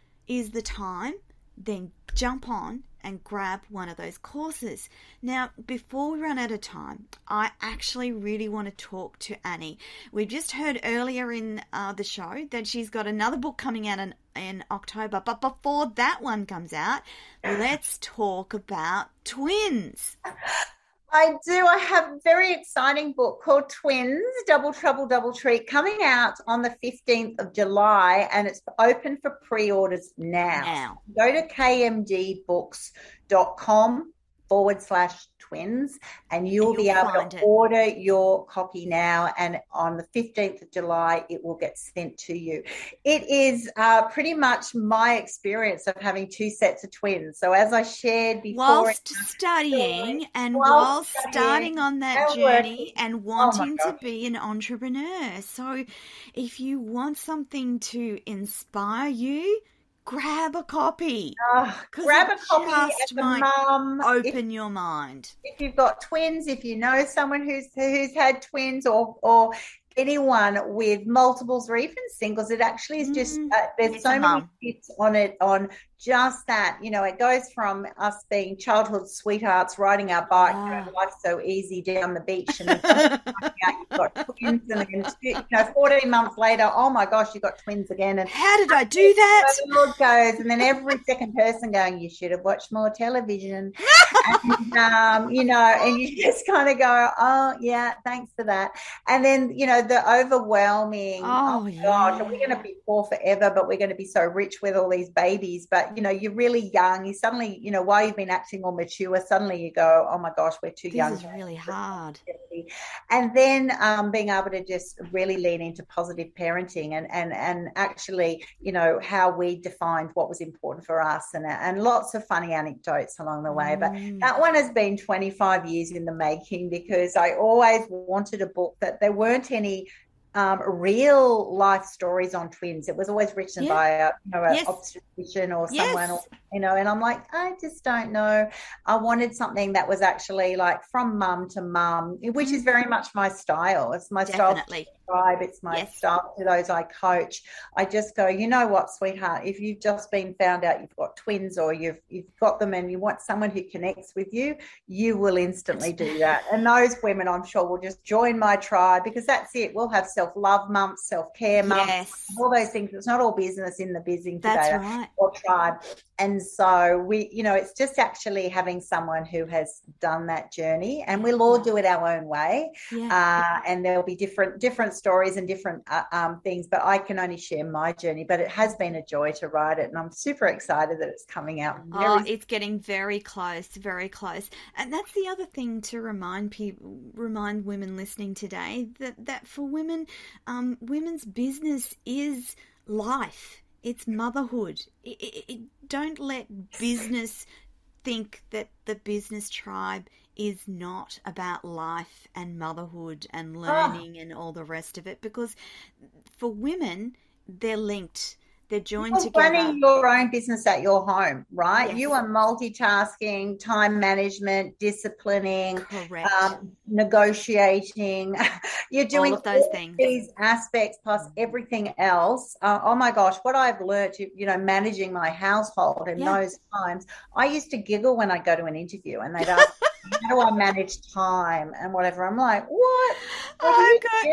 [SPEAKER 1] is the time, then jump on and grab one of those courses. Now, before we run out of time, I actually really want to talk to Annie. We've just heard earlier in uh, the show that she's got another book coming out in, in October. But before that one comes out, let's talk about twins.
[SPEAKER 2] I do. I have a very exciting book called Twins, Double Trouble, Double Treat, coming out on the fifteenth of July, and it's open for pre-orders now.
[SPEAKER 1] Now.
[SPEAKER 2] Go to kmdbooks.com forward slash twins, and you'll,
[SPEAKER 1] and you'll
[SPEAKER 2] be able to
[SPEAKER 1] it.
[SPEAKER 2] order your copy now, and on the fifteenth of July, it will get sent to you. It is uh, pretty much my experience of having two sets of twins. So as I shared before,
[SPEAKER 1] whilst studying and
[SPEAKER 2] whilst
[SPEAKER 1] whilst
[SPEAKER 2] studying
[SPEAKER 1] starting on that
[SPEAKER 2] and
[SPEAKER 1] journey
[SPEAKER 2] working.
[SPEAKER 1] and
[SPEAKER 2] Oh my
[SPEAKER 1] wanting to
[SPEAKER 2] gosh.
[SPEAKER 1] be an entrepreneur. So if you want something to inspire you, grab a copy.
[SPEAKER 2] Oh,
[SPEAKER 1] 'Cause
[SPEAKER 2] grab
[SPEAKER 1] it
[SPEAKER 2] a copy
[SPEAKER 1] just
[SPEAKER 2] as a
[SPEAKER 1] might
[SPEAKER 2] mum. If,
[SPEAKER 1] Open your mind.
[SPEAKER 2] if you've got twins, if you know someone who's who's had twins, or or anyone with multiples or even singles, it actually is just, uh, there's
[SPEAKER 1] It's
[SPEAKER 2] so
[SPEAKER 1] a
[SPEAKER 2] many
[SPEAKER 1] mum.
[SPEAKER 2] tips on it, on just that. You know, it goes from us being childhood sweethearts, riding our bike, you
[SPEAKER 1] Yeah.
[SPEAKER 2] know, life's so easy down the beach, and then suddenly finding out you've got twins, and then, you know, fourteen months later, oh my gosh, you've got twins again. And
[SPEAKER 1] How did I do that?
[SPEAKER 2] the Lord goes, and then every second person going, you should have watched more television. And, um, you know, and you just kind of go, oh, yeah, thanks for that. And then, you know, the overwhelming,
[SPEAKER 1] Oh,
[SPEAKER 2] oh,
[SPEAKER 1] yeah.
[SPEAKER 2] gosh, are we going to be poor forever, but we're going to be so rich with all these babies? But, you know, you're really young. You suddenly, you know, while you've been acting all mature, suddenly you go, oh, my gosh, we're too
[SPEAKER 1] This
[SPEAKER 2] young.
[SPEAKER 1] is really hard.
[SPEAKER 2] And then um, being able to just really lean into positive parenting and, and, and actually, you know, how we defined what was important for us, and, and lots of funny anecdotes along the way. But
[SPEAKER 1] Mm.
[SPEAKER 2] that one has been twenty-five years in the making, because I always wanted a book that there weren't any um, real life stories on twins. It was always written
[SPEAKER 1] Yeah.
[SPEAKER 2] by a, you know, an
[SPEAKER 1] Yes.
[SPEAKER 2] obstetrician or
[SPEAKER 1] Yes.
[SPEAKER 2] someone, or, you know, and I'm like, I just don't know. I wanted something that was actually like from mum to mum, which is very much my style. It's my
[SPEAKER 1] Definitely.
[SPEAKER 2] style. Tribe. It's my
[SPEAKER 1] Yes.
[SPEAKER 2] style to those I coach. I just go, you know what, sweetheart, if you've just been found out you've got twins, or you've you've got them, and you want someone who connects with you, you will instantly do that. And those women, I'm sure, will just join my tribe, because that's it. We'll have self-love months, self-care months,
[SPEAKER 1] Yes.
[SPEAKER 2] all those things. It's not all business in the biz
[SPEAKER 1] That's
[SPEAKER 2] incubator
[SPEAKER 1] right.
[SPEAKER 2] or tribe. And so we, you know, it's just actually having someone who has done that journey, and we'll all do it our own way.
[SPEAKER 1] Yeah.
[SPEAKER 2] Uh, and there'll be different different stories and different uh, um, things, but I can only share my journey. But it has been a joy to write it, and I'm super excited that it's coming out. Very
[SPEAKER 1] Oh, it's getting very close, very close. And that's the other thing to remind people, remind women listening today, that, that for women, um, women's business is life. It's motherhood. It, it, it, don't let business think that the business tribe is not about life and motherhood and learning oh. and all the rest of it, because for women, they're linked. They're joined
[SPEAKER 2] You're
[SPEAKER 1] together.
[SPEAKER 2] Running your own business at your home, right?
[SPEAKER 1] Yes.
[SPEAKER 2] You are multitasking, time management, disciplining,
[SPEAKER 1] correct,
[SPEAKER 2] um, negotiating. You're doing
[SPEAKER 1] all of those
[SPEAKER 2] all
[SPEAKER 1] things.
[SPEAKER 2] These aspects plus everything else. Uh, oh my gosh, what I've learned, you know, managing my household in yeah. those times. I used to giggle when I go to an interview and they'd ask, how do I manage time and whatever? I'm like, what? what
[SPEAKER 1] oh, God.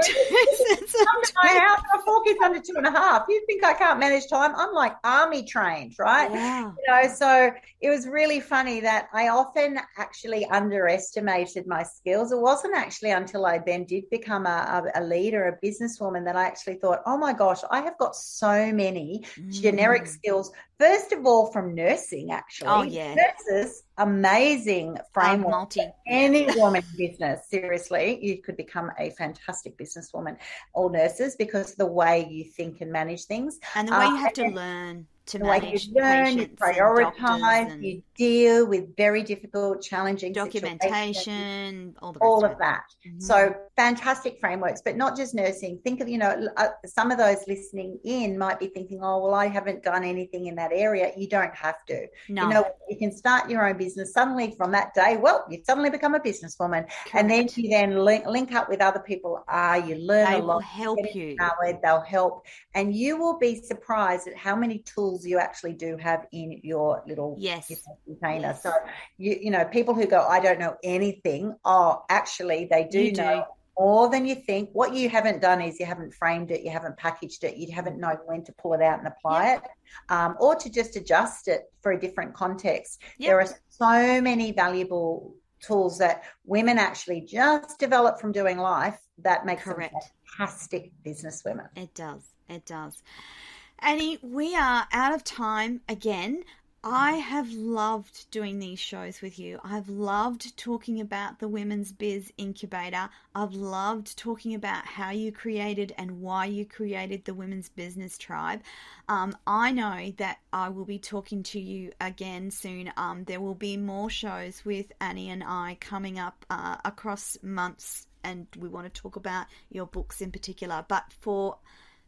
[SPEAKER 2] Come to my house. My four kids under two and a half. You think I can't manage time? I'm like army trained, right?
[SPEAKER 1] Yeah.
[SPEAKER 2] You know, so it was really funny that I often actually underestimated my skills. It wasn't actually until I then did become a, a leader, a businesswoman, that I actually thought, oh my gosh, I have got so many mm. generic skills. First of all, from nursing, actually.
[SPEAKER 1] Oh, yeah.
[SPEAKER 2] Nurses, amazing framework.
[SPEAKER 1] Um, multi.
[SPEAKER 2] Any woman in business, seriously, you could become a fantastic businesswoman, all nurses, because of the way you think and manage things.
[SPEAKER 1] And the way
[SPEAKER 2] uh,
[SPEAKER 1] you have to learn to
[SPEAKER 2] the
[SPEAKER 1] manage
[SPEAKER 2] way you learn, you prioritize,
[SPEAKER 1] and
[SPEAKER 2] you deal with very difficult, challenging
[SPEAKER 1] documentation, all, the
[SPEAKER 2] all
[SPEAKER 1] of,
[SPEAKER 2] of that.
[SPEAKER 1] Mm-hmm.
[SPEAKER 2] So fantastic frameworks, but not just nursing. Think of, you know, uh, some of those listening in might be thinking, oh, well, I haven't done anything in that area. You don't have to.
[SPEAKER 1] No.
[SPEAKER 2] You know, you can start your own business suddenly from that day. Well, you suddenly become a businesswoman. Correct. And then you then link, link up with other people. Ah, you learn
[SPEAKER 1] they
[SPEAKER 2] a lot.
[SPEAKER 1] Will help you.
[SPEAKER 2] Powered, they'll help. And you will be surprised at how many tools you actually do have in your little
[SPEAKER 1] yes.
[SPEAKER 2] container.
[SPEAKER 1] Yes.
[SPEAKER 2] So, you you know, people who go, I don't know anything. Oh, actually, they do
[SPEAKER 1] you
[SPEAKER 2] know
[SPEAKER 1] do.
[SPEAKER 2] more than you think. What you haven't done is you haven't framed it, you haven't packaged it, you haven't known when to pull it out and apply
[SPEAKER 1] yep.
[SPEAKER 2] it, um, or to just adjust it for a different context.
[SPEAKER 1] Yep.
[SPEAKER 2] There are so many valuable tools that women actually just develop from doing life that makes
[SPEAKER 1] Correct.
[SPEAKER 2] them fantastic business women.
[SPEAKER 1] It does. It does. Annie, we are out of time again. I have loved doing these shows with you. I've loved talking about the Women's Biz Incubator. I've loved talking about how you created and why you created the Women's Business Tribe. Um, I know that I will be talking to you again soon. Um, there will be more shows with Annie and I coming up uh, across months, and we want to talk about your books in particular. But for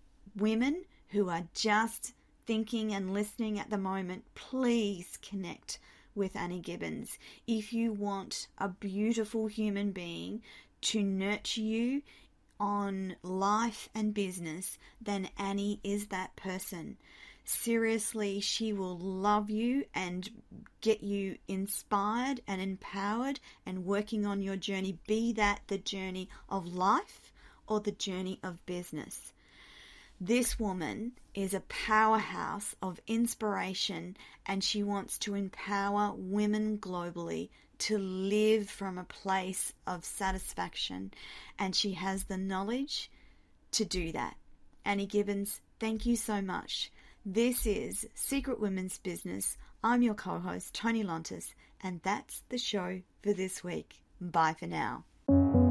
[SPEAKER 1] women who are just thinking and listening at the moment, please connect with Annie Gibbons. If you want a beautiful human being to nurture you on life and business, then Annie is that person. Seriously, she will love you and get you inspired and empowered and working on your journey, be that the journey of life or the journey of business. This woman is a powerhouse of inspiration, and she wants to empower women globally to live from a place of satisfaction, and she has the knowledge to do that. Annie Gibbons, thank you so much. This is Secret Women's Business. I'm your co-host, Tony Lontis, and that's the show for this week. Bye for now.